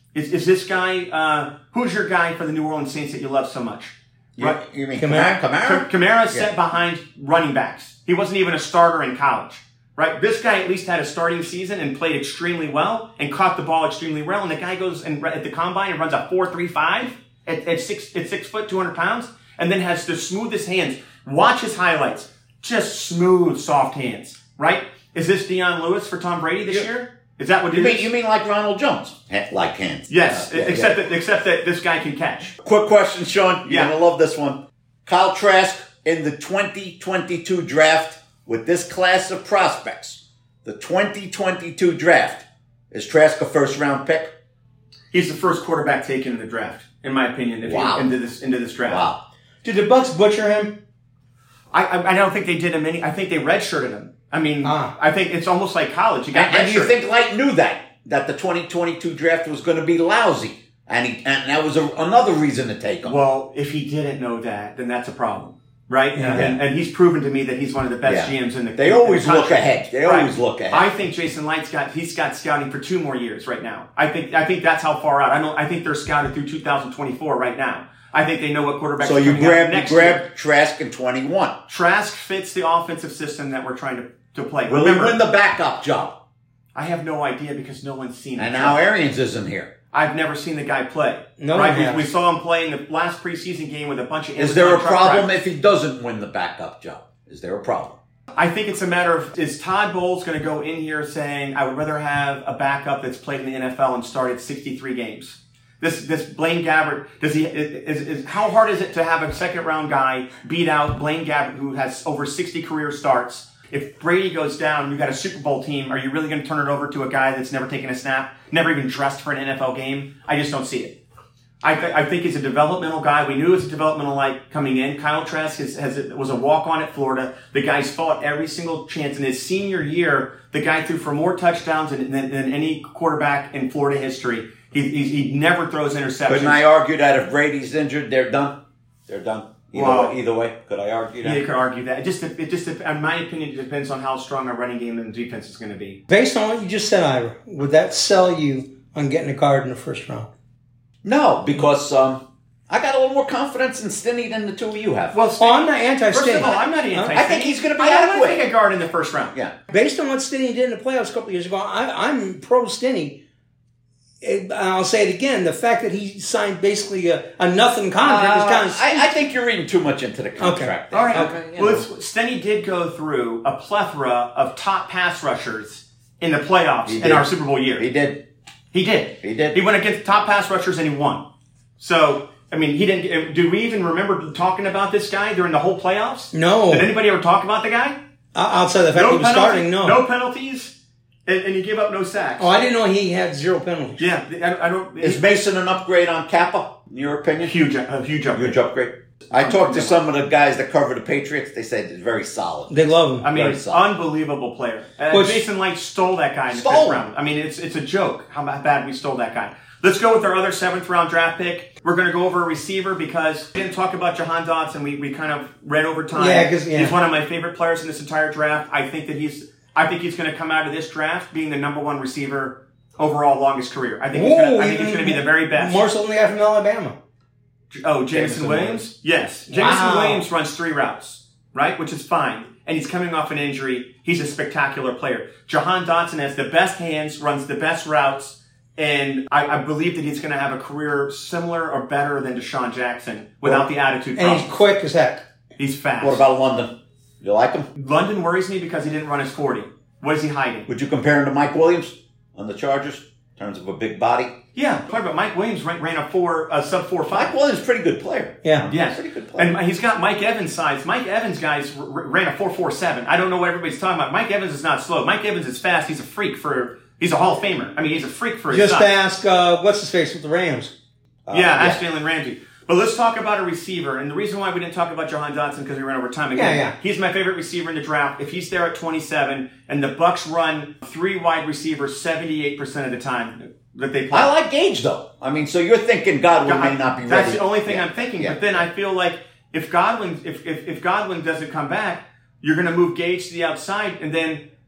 Is, is this guy, uh, who's your guy for the New Orleans Saints that you love so much? You, Right. you mean Kamara? Kamara? Kamara? Kamara Yeah. sat behind running backs. He wasn't even a starter in college, right? This guy at least had a starting season and played extremely well and caught the ball extremely well. And the guy goes and at the combine and runs a four three five at, at six at six foot, two hundred pounds, and then has the smoothest hands. Watch his highlights. Just smooth, soft hands, right? Is this Deion Lewis for Tom Brady this Yeah. year? Is that what it You is? mean, you mean like Ronald Jones? Ha- Like hands. Yes, Uh, yeah, except yeah. that except that this guy can catch. Quick question, Sean. You're Yeah. going to love this one. Kyle Trask in the twenty twenty-two draft with this class of prospects. The twenty twenty-two draft. Is Trask a first round pick? He's the first quarterback taken in the draft, in my opinion, if Wow. you, into this into this draft. Wow. Did the Bucks butcher him? I, I I don't think they did him any. I think they redshirted him. I mean, Ah. I think it's almost like college. You got And, and you redshirted. think Light knew that? That the twenty twenty-two draft was going to be lousy. And, he, and that was a, another reason to take him. Well, if he didn't know that, then that's a problem, right? Yeah. And, and he's proven to me that he's one of the best Yeah. G Ms in the. They in always the look country. ahead. They Right. always look ahead. I think Jason Light's got he's got scouting for two more years right now. I think I think that's how far out. I don't. I think they're scouted through two thousand twenty-four right now. I think they know what quarterbacks. so are you coming out grab, you next grab year. Trask in twenty-one. Trask fits the offensive system that we're trying to to play. Will Remember, he win the backup job? I have no idea because no one's seen And him. now Arians isn't here. I've never seen the guy play. No right? one We, has. we saw him play in the last preseason game with a bunch of. Is there a Amazon truck problem drivers. if he doesn't win the backup job? Is there a problem? I think it's a matter of, is Todd Bowles going to go in here saying, I would rather have a backup that's played in the N F L and started sixty-three games? This, this Blaine Gabbert, does he, is, is, how hard is it to have a second round guy beat out Blaine Gabbert who has over sixty career starts? If Brady goes down and you've got a Super Bowl team, are you really going to turn it over to a guy that's never taken a snap, never even dressed for an N F L game? I just don't see it. I, th- I think he's a developmental guy. We knew he was a developmental like coming in. Kyle Trask has, has a, was a walk-on at Florida. The guy's fought every single chance. In his senior year, the guy threw for more touchdowns than, than, than any quarterback in Florida history. He, he, he never throws interceptions. Couldn't I argue that if Brady's injured, they're done? They're done. Either, Well, way, either way. Could I argue that? You could argue that. It just, it just, in my opinion, it depends on how strong our running game and defense is going to be. Based on what you just said, Ira, would that sell you on getting a card in the first round? No, because um, I got a little more confidence in Stinney than the two of you have. Well, Oh, I'm not anti-Stinnie. first of all, I'm not anti. I think he's gonna be I don't adequate. want to take a guard in the first round. yeah. Based on what Stinney did in the playoffs a couple of years ago, I, I'm pro Stinney. It, I'll say it again. The fact that he signed basically a, a nothing contract is Uh, kind of. I, I think you're reading too much into the contract. All right. Okay, you Well, know. it's, Stenny did go through a plethora of top pass rushers in the playoffs He in did. our Super Bowl year. He did. He did. He did. He went against top pass rushers and he won. So, I mean, he didn't. Do we even remember talking about this guy during the whole playoffs? No. Did anybody ever talk about the guy? Outside the fact he was penalty- starting, no. No penalties, and, and he gave up no sacks. Oh, I didn't know he had zero penalties. Yeah, I, I don't. Is Mason an upgrade on Kappa, in your opinion? huge, a huge upgrade. Huge upgrade. I talked to some of the guys that cover the Patriots. They said it's very solid. They love him. I mean, Very solid. unbelievable player. Uh, Which- Jason Light stole that guy in the Stole fifth him. round. I mean, it's it's a joke how bad we stole that guy. Let's go with our other seventh round draft pick. We're going to go over a receiver because we didn't talk about Jahan Dotson. We we kind of read over time. Yeah, 'cause- yeah. He's one of my favorite players in this entire draft. I think that he's I think he's going to come out of this draft being the number one receiver overall alongst his career. I think he's going to, I think he's going to be the very best. More so than the guy from Alabama. Oh, Jameson Jameson Williams? Williams. Yes. Jameson Wow. Williams runs three routes, right? Which is fine. And he's coming off an injury. He's a spectacular player. Jahan Dotson has the best hands, runs the best routes, and I, I believe that he's going to have a career similar or better than Deshaun Jackson without the attitude And problem. he's quick as heck. He's fast. What about London? You like him? London worries me because he didn't run his forty. What is he hiding? Would you compare him to Mike Williams on the Chargers in terms of a big body? Yeah, but Mike Williams ran, ran a four, a sub four five. Mike Williams is a pretty good player. Yeah. Yes. Pretty good player. And he's got Mike Evans size. Mike Evans, guys, r- r- ran a four four seven. I don't know what everybody's talking about. Mike Evans is not slow. Mike Evans is fast. He's a freak for, he's a Hall of Famer. I mean, he's a freak for his Just size. ask, uh, what's his face with the Rams? Uh, Yeah, ask Jalen Ramsey. But let's talk about a receiver. And the reason why we didn't talk about Jahan Dotson because we ran over time again. Yeah, yeah. He's my favorite receiver in the draft. If he's there at twenty-seven and the Bucks run three wide receivers seventy-eight percent of the time that they play. I like Gage, though. I mean, so you're thinking Godwin may not be ready. That's the only thing Yeah. I'm thinking. Yeah. But then I feel like if Godwin, if, if, if Godwin doesn't come back, you're going to move Gage to the outside, and then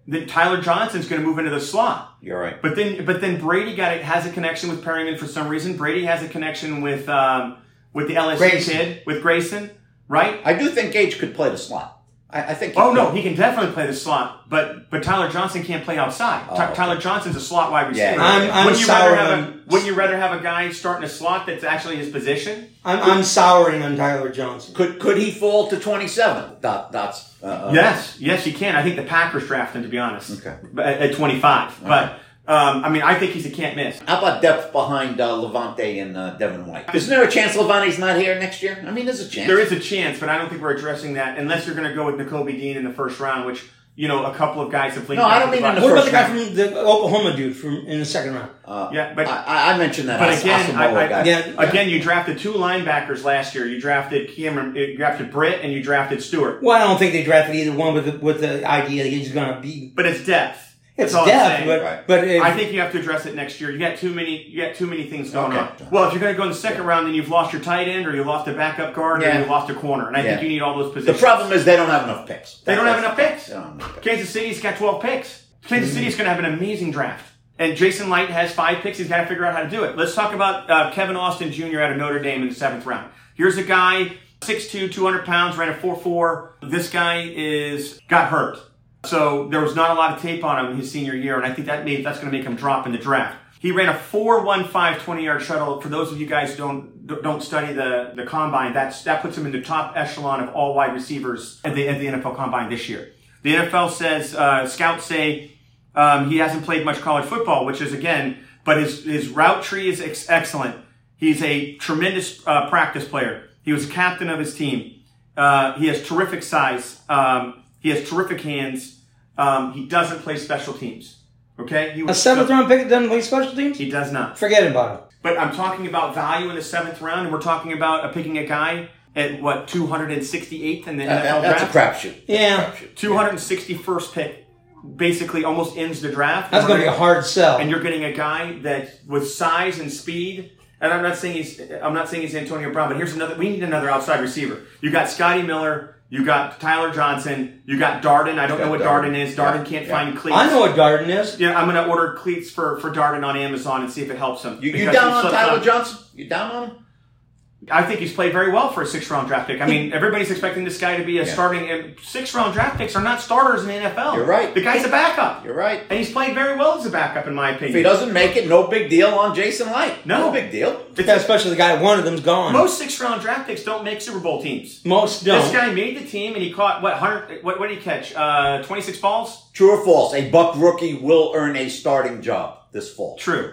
then Tyler Johnson's going to move into the slot. You're right. But then, but then Brady got it, has a connection with Perryman for some reason. Brady has a connection with um, with the L S U Grayson. kid, with Grayson, right? I do think Gage could play the slot. I, I think. He Oh could. no, he can definitely play the slot, but but Tyler Johnson can't play outside. Oh, Ty- okay. Tyler Johnson's a slot wide receiver. Yeah. I'm, I'm wouldn't you rather souring have a on, Wouldn't you rather have a guy starting a slot that's actually his position? I'm, I'm souring on Tyler Johnson. Could could he fall to twenty-seven? Dot dots. Uh, uh, Yes, yes, he can. I think the Packers draft him, to be honest. Okay. At, at twenty-five, but um, I mean, I think he's a can't miss. How about depth behind uh, Levante and uh, Devin White? Isn't there a chance Levante's not here next year? I mean, there's a chance. There is a chance, but I don't think we're addressing that unless you're going to go with Nakobe Dean in the first round, which, you know, a couple of guys have linked. No, I up don't with mean in the What about first the guy round. from the Oklahoma dude from in the second round? Uh, Yeah, but- I, I mentioned that. But As- again, I, Asamoah I, guy. again- again, you drafted two linebackers last year. You drafted Cameron, you drafted Britt, and you drafted Stewart. Well, I don't think they drafted either one with the, with the idea that he's going to be. But it's depth. It's That's all I'm depth, saying. but Right. but if, I think you have to address it next year. You got too many. You got too many things going Okay. on. Well, if you're going to go in the second round, then you've lost your tight end, or you lost a backup guard, or Yeah. you lost a corner. And I Yeah. think you need all those The positions. problem is they don't have enough picks. They don't have That's- enough picks. They don't have enough picks. Kansas City's got twelve picks. Kansas Mm-hmm. City's going to have an amazing draft. And Jason Light has five picks. He's got to figure out how to do it. Let's talk about uh, Kevin Austin Junior out of Notre Dame in the seventh round. Here's a guy, six two, two hundred pounds, ran a four four. This guy is got hurt. So there was not a lot of tape on him his senior year, and I think that made, that's going to make him drop in the draft. He ran a four one five twenty-yard shuttle. For those of you guys who don't don't study the, the combine, that's, that puts him in the top echelon of all wide receivers at the, at the N F L combine this year. The N F L says, uh, scouts say um, he hasn't played much college football, which is, again, but his, his route tree is ex- excellent. He's a tremendous uh, practice player. He was captain of his team. Uh, he has terrific size. Um, he has terrific hands. Um, he doesn't play special teams. Okay? He a was seventh round pick that doesn't play special teams? He does not. Forget about it. But I'm talking about value in the seventh round, and we're talking about uh, picking a guy at, what, two hundred sixty-eighth in the Uh, N F L that's a draft? crapshoot. Yeah. two hundred sixty-first pick basically almost ends the draft. That's going to be a hard sell. And you're getting a guy that with size and speed. And I'm not saying he's I'm not saying he's Antonio Brown, but here's another. We need another outside receiver. You got Scotty Miller. You got Tyler Johnson. You got Darden. I don't You know got what Darden, Darden. is. Darden Yeah, can't yeah. find cleats. I know what Darden is. Yeah, I'm going to order cleats for, for Darden on Amazon and see if it helps him. You, you Because down he on slipped Tyler up. Johnson? You down on him? I think he's played very well for a six-round draft pick. I mean, everybody's expecting this guy to be a Yeah. starting. And six-round draft picks are not starters in the N F L. You're right. The guy's a backup. You're right. And he's played very well as a backup, in my opinion. If he doesn't make it, no big deal on Jason Light. No. big deal. Yeah, especially the guy, one of them's gone. Most six-round draft picks don't make Super Bowl teams. Most don't. This guy made the team, and he caught what hundred? What, what did he catch? Uh, twenty-six balls. True or false? A Buck rookie will earn a starting job this fall. True.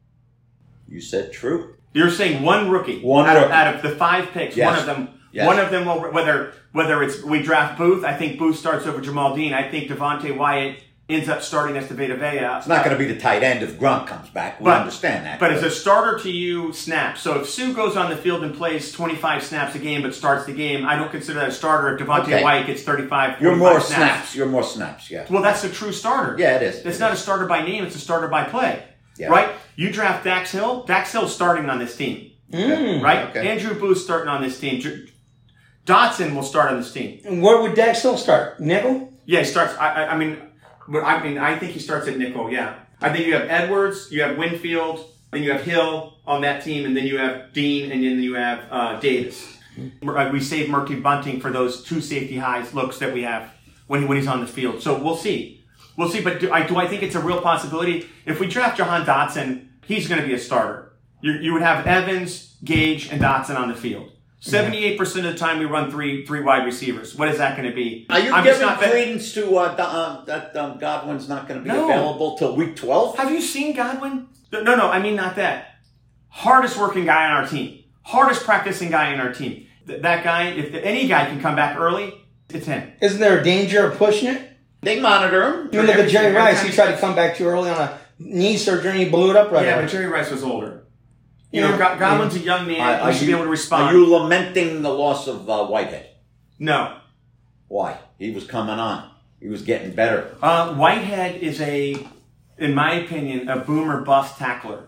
You said true. You're saying one rookie. One out, rookie. Of, out of the five picks, Yes. one of them. Yes. One of them will whether whether it's we draft Booth. I think Booth starts over Jamal Dean. I think Devontae Wyatt ends up starting as the Vita Vea. It's not going to be the tight end if Grunt comes back. We But- understand that. But as a starter to you, snaps. So if Sue goes on the field and plays twenty-five snaps a game but starts the game, I don't consider that a starter if Devontae Okay. Wyatt gets thirty-five, You're forty-five more snaps. snaps. You're more snaps, yeah. Well, that's a true starter. Yeah, it is. It's It not is. a starter by name, it's a starter by play. Yeah. Right? You draft Dax Hill, Dax Hill's starting on this team. Mm. Right? Okay. Andrew Booth's starting on this team. J- Dotson will start on this team. And where would Dax Hill start? Nickel? Yeah, he starts. I, I, I mean, but I mean, I think he starts at nickel. Yeah, I think you have Edwards, you have Winfield, then you have Hill on that team, and then you have Dean, and then you have uh, Davis. Uh, We saved Murphy Bunting for those two safety highs looks that we have when he, when he's on the field. So we'll see, we'll see. But do I do I think it's a real possibility if we draft Jahan Dotson, he's going to be a starter. You you would have Evans, Gage, and Dotson on the field. Seventy-eight percent of the time we run three three wide receivers. What is that going to be? Are you I'm just giving not bet- credence to uh, Do- uh, that um, Godwin's not going to be No. available till week twelve? Have you seen Godwin? No, no, I mean not that. Hardest working guy on our team. Hardest practicing guy on our team. Th- that guy, if any guy can come back early, it's him. Isn't there a danger of pushing it? They monitor him. I mean, look at Jerry Every Rice. time He he- tried to come back too early on a knee surgery and he blew it up right Yeah, away. but Jerry Rice was older. You Yeah. know, God- Godwin's a young man. Are- are he should you- be able to respond. Are you lamenting the loss of uh, Whitehead? No. Why? He was coming on. He was getting better. Uh, Whitehead is a, in my opinion, a boomer bust tackler.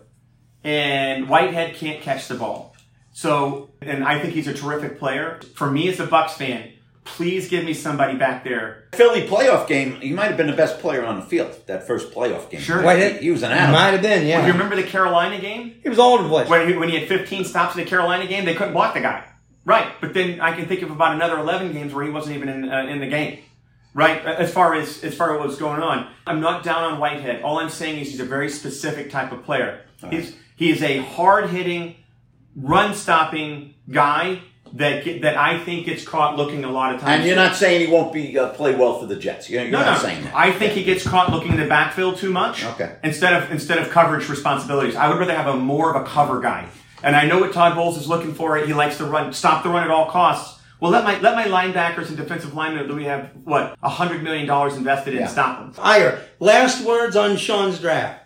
And Whitehead can't catch the ball. So, and I think he's a terrific player. For me as a Bucs fan, please give me somebody back there. Philly playoff game, he might have been the best player on the field, that first playoff game. Sure. He, he was an animal. Might have been, yeah. Well, you remember the Carolina game? He was all over the place. When he, when he had fifteen stops in the Carolina game, they couldn't block the guy. Right. But then I can think of about another eleven games where he wasn't even in, uh, in the game. Right, as far as as far as what's going on, I'm not down on Whitehead. All I'm saying is he's a very specific type of player. Right. He's he is a hard hitting, run stopping guy that that I think gets caught looking a lot of times. And you're not saying he won't be uh, play well for the Jets. You're, you're no, not no. saying that. I think he gets caught looking in the backfield too much. Okay. Instead of instead of coverage responsibilities, I would rather have a more of a cover guy. And I know what Todd Bowles is looking for. He likes to run, stop the run at all costs. Well, let my let my linebackers and defensive linemen that we have, what, one hundred million dollars invested in, yeah. stop them. Ira, last words on Sean's draft.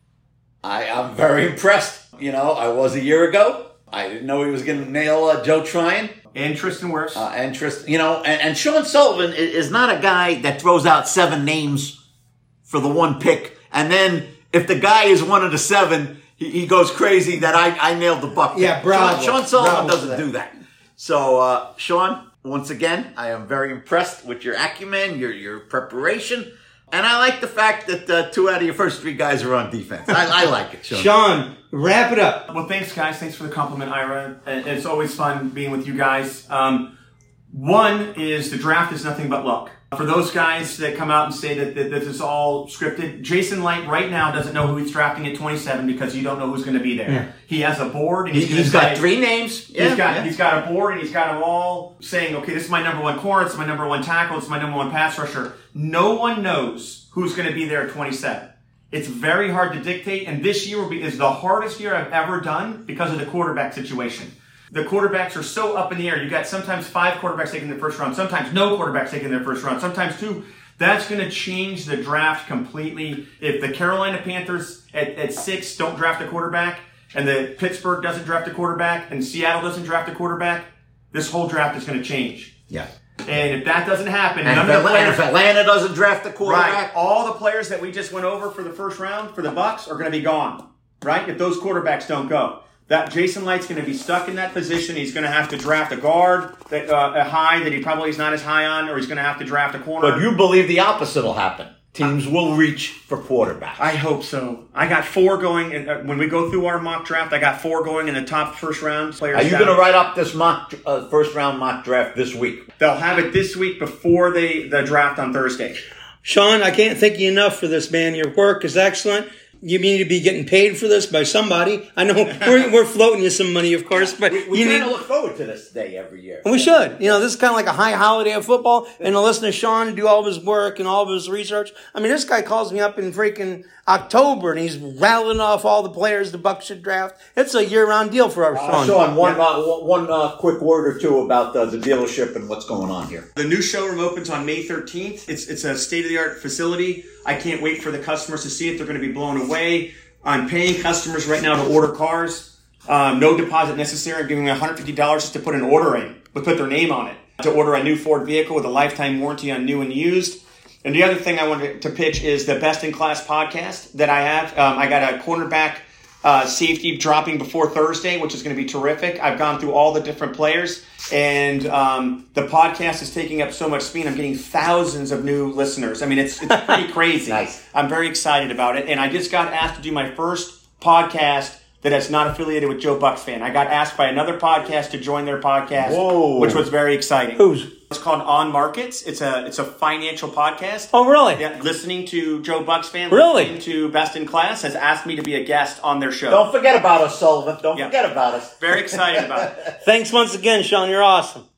I, I'm very impressed. You know, I was a year ago. I didn't know he was going to nail uh, Joe Tryon. And Tristan Wirfs. Uh, and Tristan, you know, and, and Sean Sullivan is not a guy that throws out seven names for the one pick. And then if the guy is one of the seven, he, he goes crazy that I, I nailed the buck. Yeah, bravo. Sean, Sean Sullivan Bravo doesn't that. do that. So, uh, Sean, once again, I am very impressed with your acumen, your your preparation, and I like the fact that uh, two out of your first three guys are on defense. I, I like it, Sean. Sean, wrap it up. Well, thanks, guys. Thanks for the compliment, Ira. It's always fun being with you guys. Um, one is the draft is nothing but luck. For those guys that come out and say that, that this is all scripted, Jason Light right now doesn't know who he's drafting at twenty-seven because you don't know who's going to be there. Yeah. He has a board. And he's he, he's got say, three names. He's Yeah, got yeah. he's got a board and he's got them all saying, okay, this is my number one corner, this is my number one tackle, this is my number one pass rusher. No one knows who's going to be there at twenty-seven. It's very hard to dictate, and this year will be is the hardest year I've ever done because of the quarterback situation. The quarterbacks are so up in the air. You got sometimes five quarterbacks taking the first round, sometimes no quarterbacks taking their first round, sometimes two. That's going to change the draft completely. If the Carolina Panthers at, at six don't draft a quarterback, and the Pittsburgh doesn't draft a quarterback, and Seattle doesn't draft a quarterback, this whole draft is going to change. Yeah. And if that doesn't happen, and, none if, of the Atlanta, players, if Atlanta doesn't draft the quarterback, right, all the players that we just went over for the first round for the Bucs are going to be gone. Right? If those quarterbacks don't go. That Jason Light's going to be stuck in that position. He's going to have to draft a guard, that uh, a high that he probably is not as high on, or he's going to have to draft a corner. But you believe the opposite will happen. Teams will reach for quarterbacks. I hope so. I got four going. In, uh, when we go through our mock draft, I got four going in the top first round players. Are you going to write up this mock uh, first round mock draft this week? They'll have it this week before they, the draft on Thursday. Sean, I can't thank you enough for this, man. Your work is excellent. You need to be getting paid for this by somebody. I know we're, we're floating you some money, of course, but we, we you kind need of look forward to this day every year. We should. You know, this is kind of like a high holiday of football, and to listen to Sean do all of his work and all of his research. I mean, this guy calls me up in freaking October, and he's rattling off all the players the Bucs should draft. It's a year-round deal for our uh, Sean. Sean, one, yeah. uh, one uh, quick word or two about uh, the dealership and what's going on here. The new showroom opens on May thirteenth. It's it's a state-of-the-art facility. I can't wait for the customers to see it. They're going to be blown away. I'm paying customers right now to order cars. Um, no deposit necessary. I'm giving them one hundred fifty dollars just to put an order in, but put their name on it. To order a new Ford vehicle with a lifetime warranty on new and used. And the other thing I wanted to pitch is the Best in Class podcast that I have. Um, I got a cornerback uh, safety dropping before Thursday, which is going to be terrific. I've gone through all the different players, and um, the podcast is taking up so much speed. I'm getting thousands of new listeners. I mean, it's, it's pretty crazy. Nice. I'm very excited about it. And I just got asked to do my first podcast that is not affiliated with Joe Bucs Fan. I got asked by another podcast to join their podcast, Whoa. which was very exciting. Who's? It's called On Markets. It's a it's a financial podcast. Oh, really? Yeah, listening to Joe Bucs Fan, really? listening to Best in Class, has asked me to be a guest on their show. Don't forget about us, Sullivan. Don't yeah. forget about us. Very excited about it. Thanks once again, Sean. You're awesome.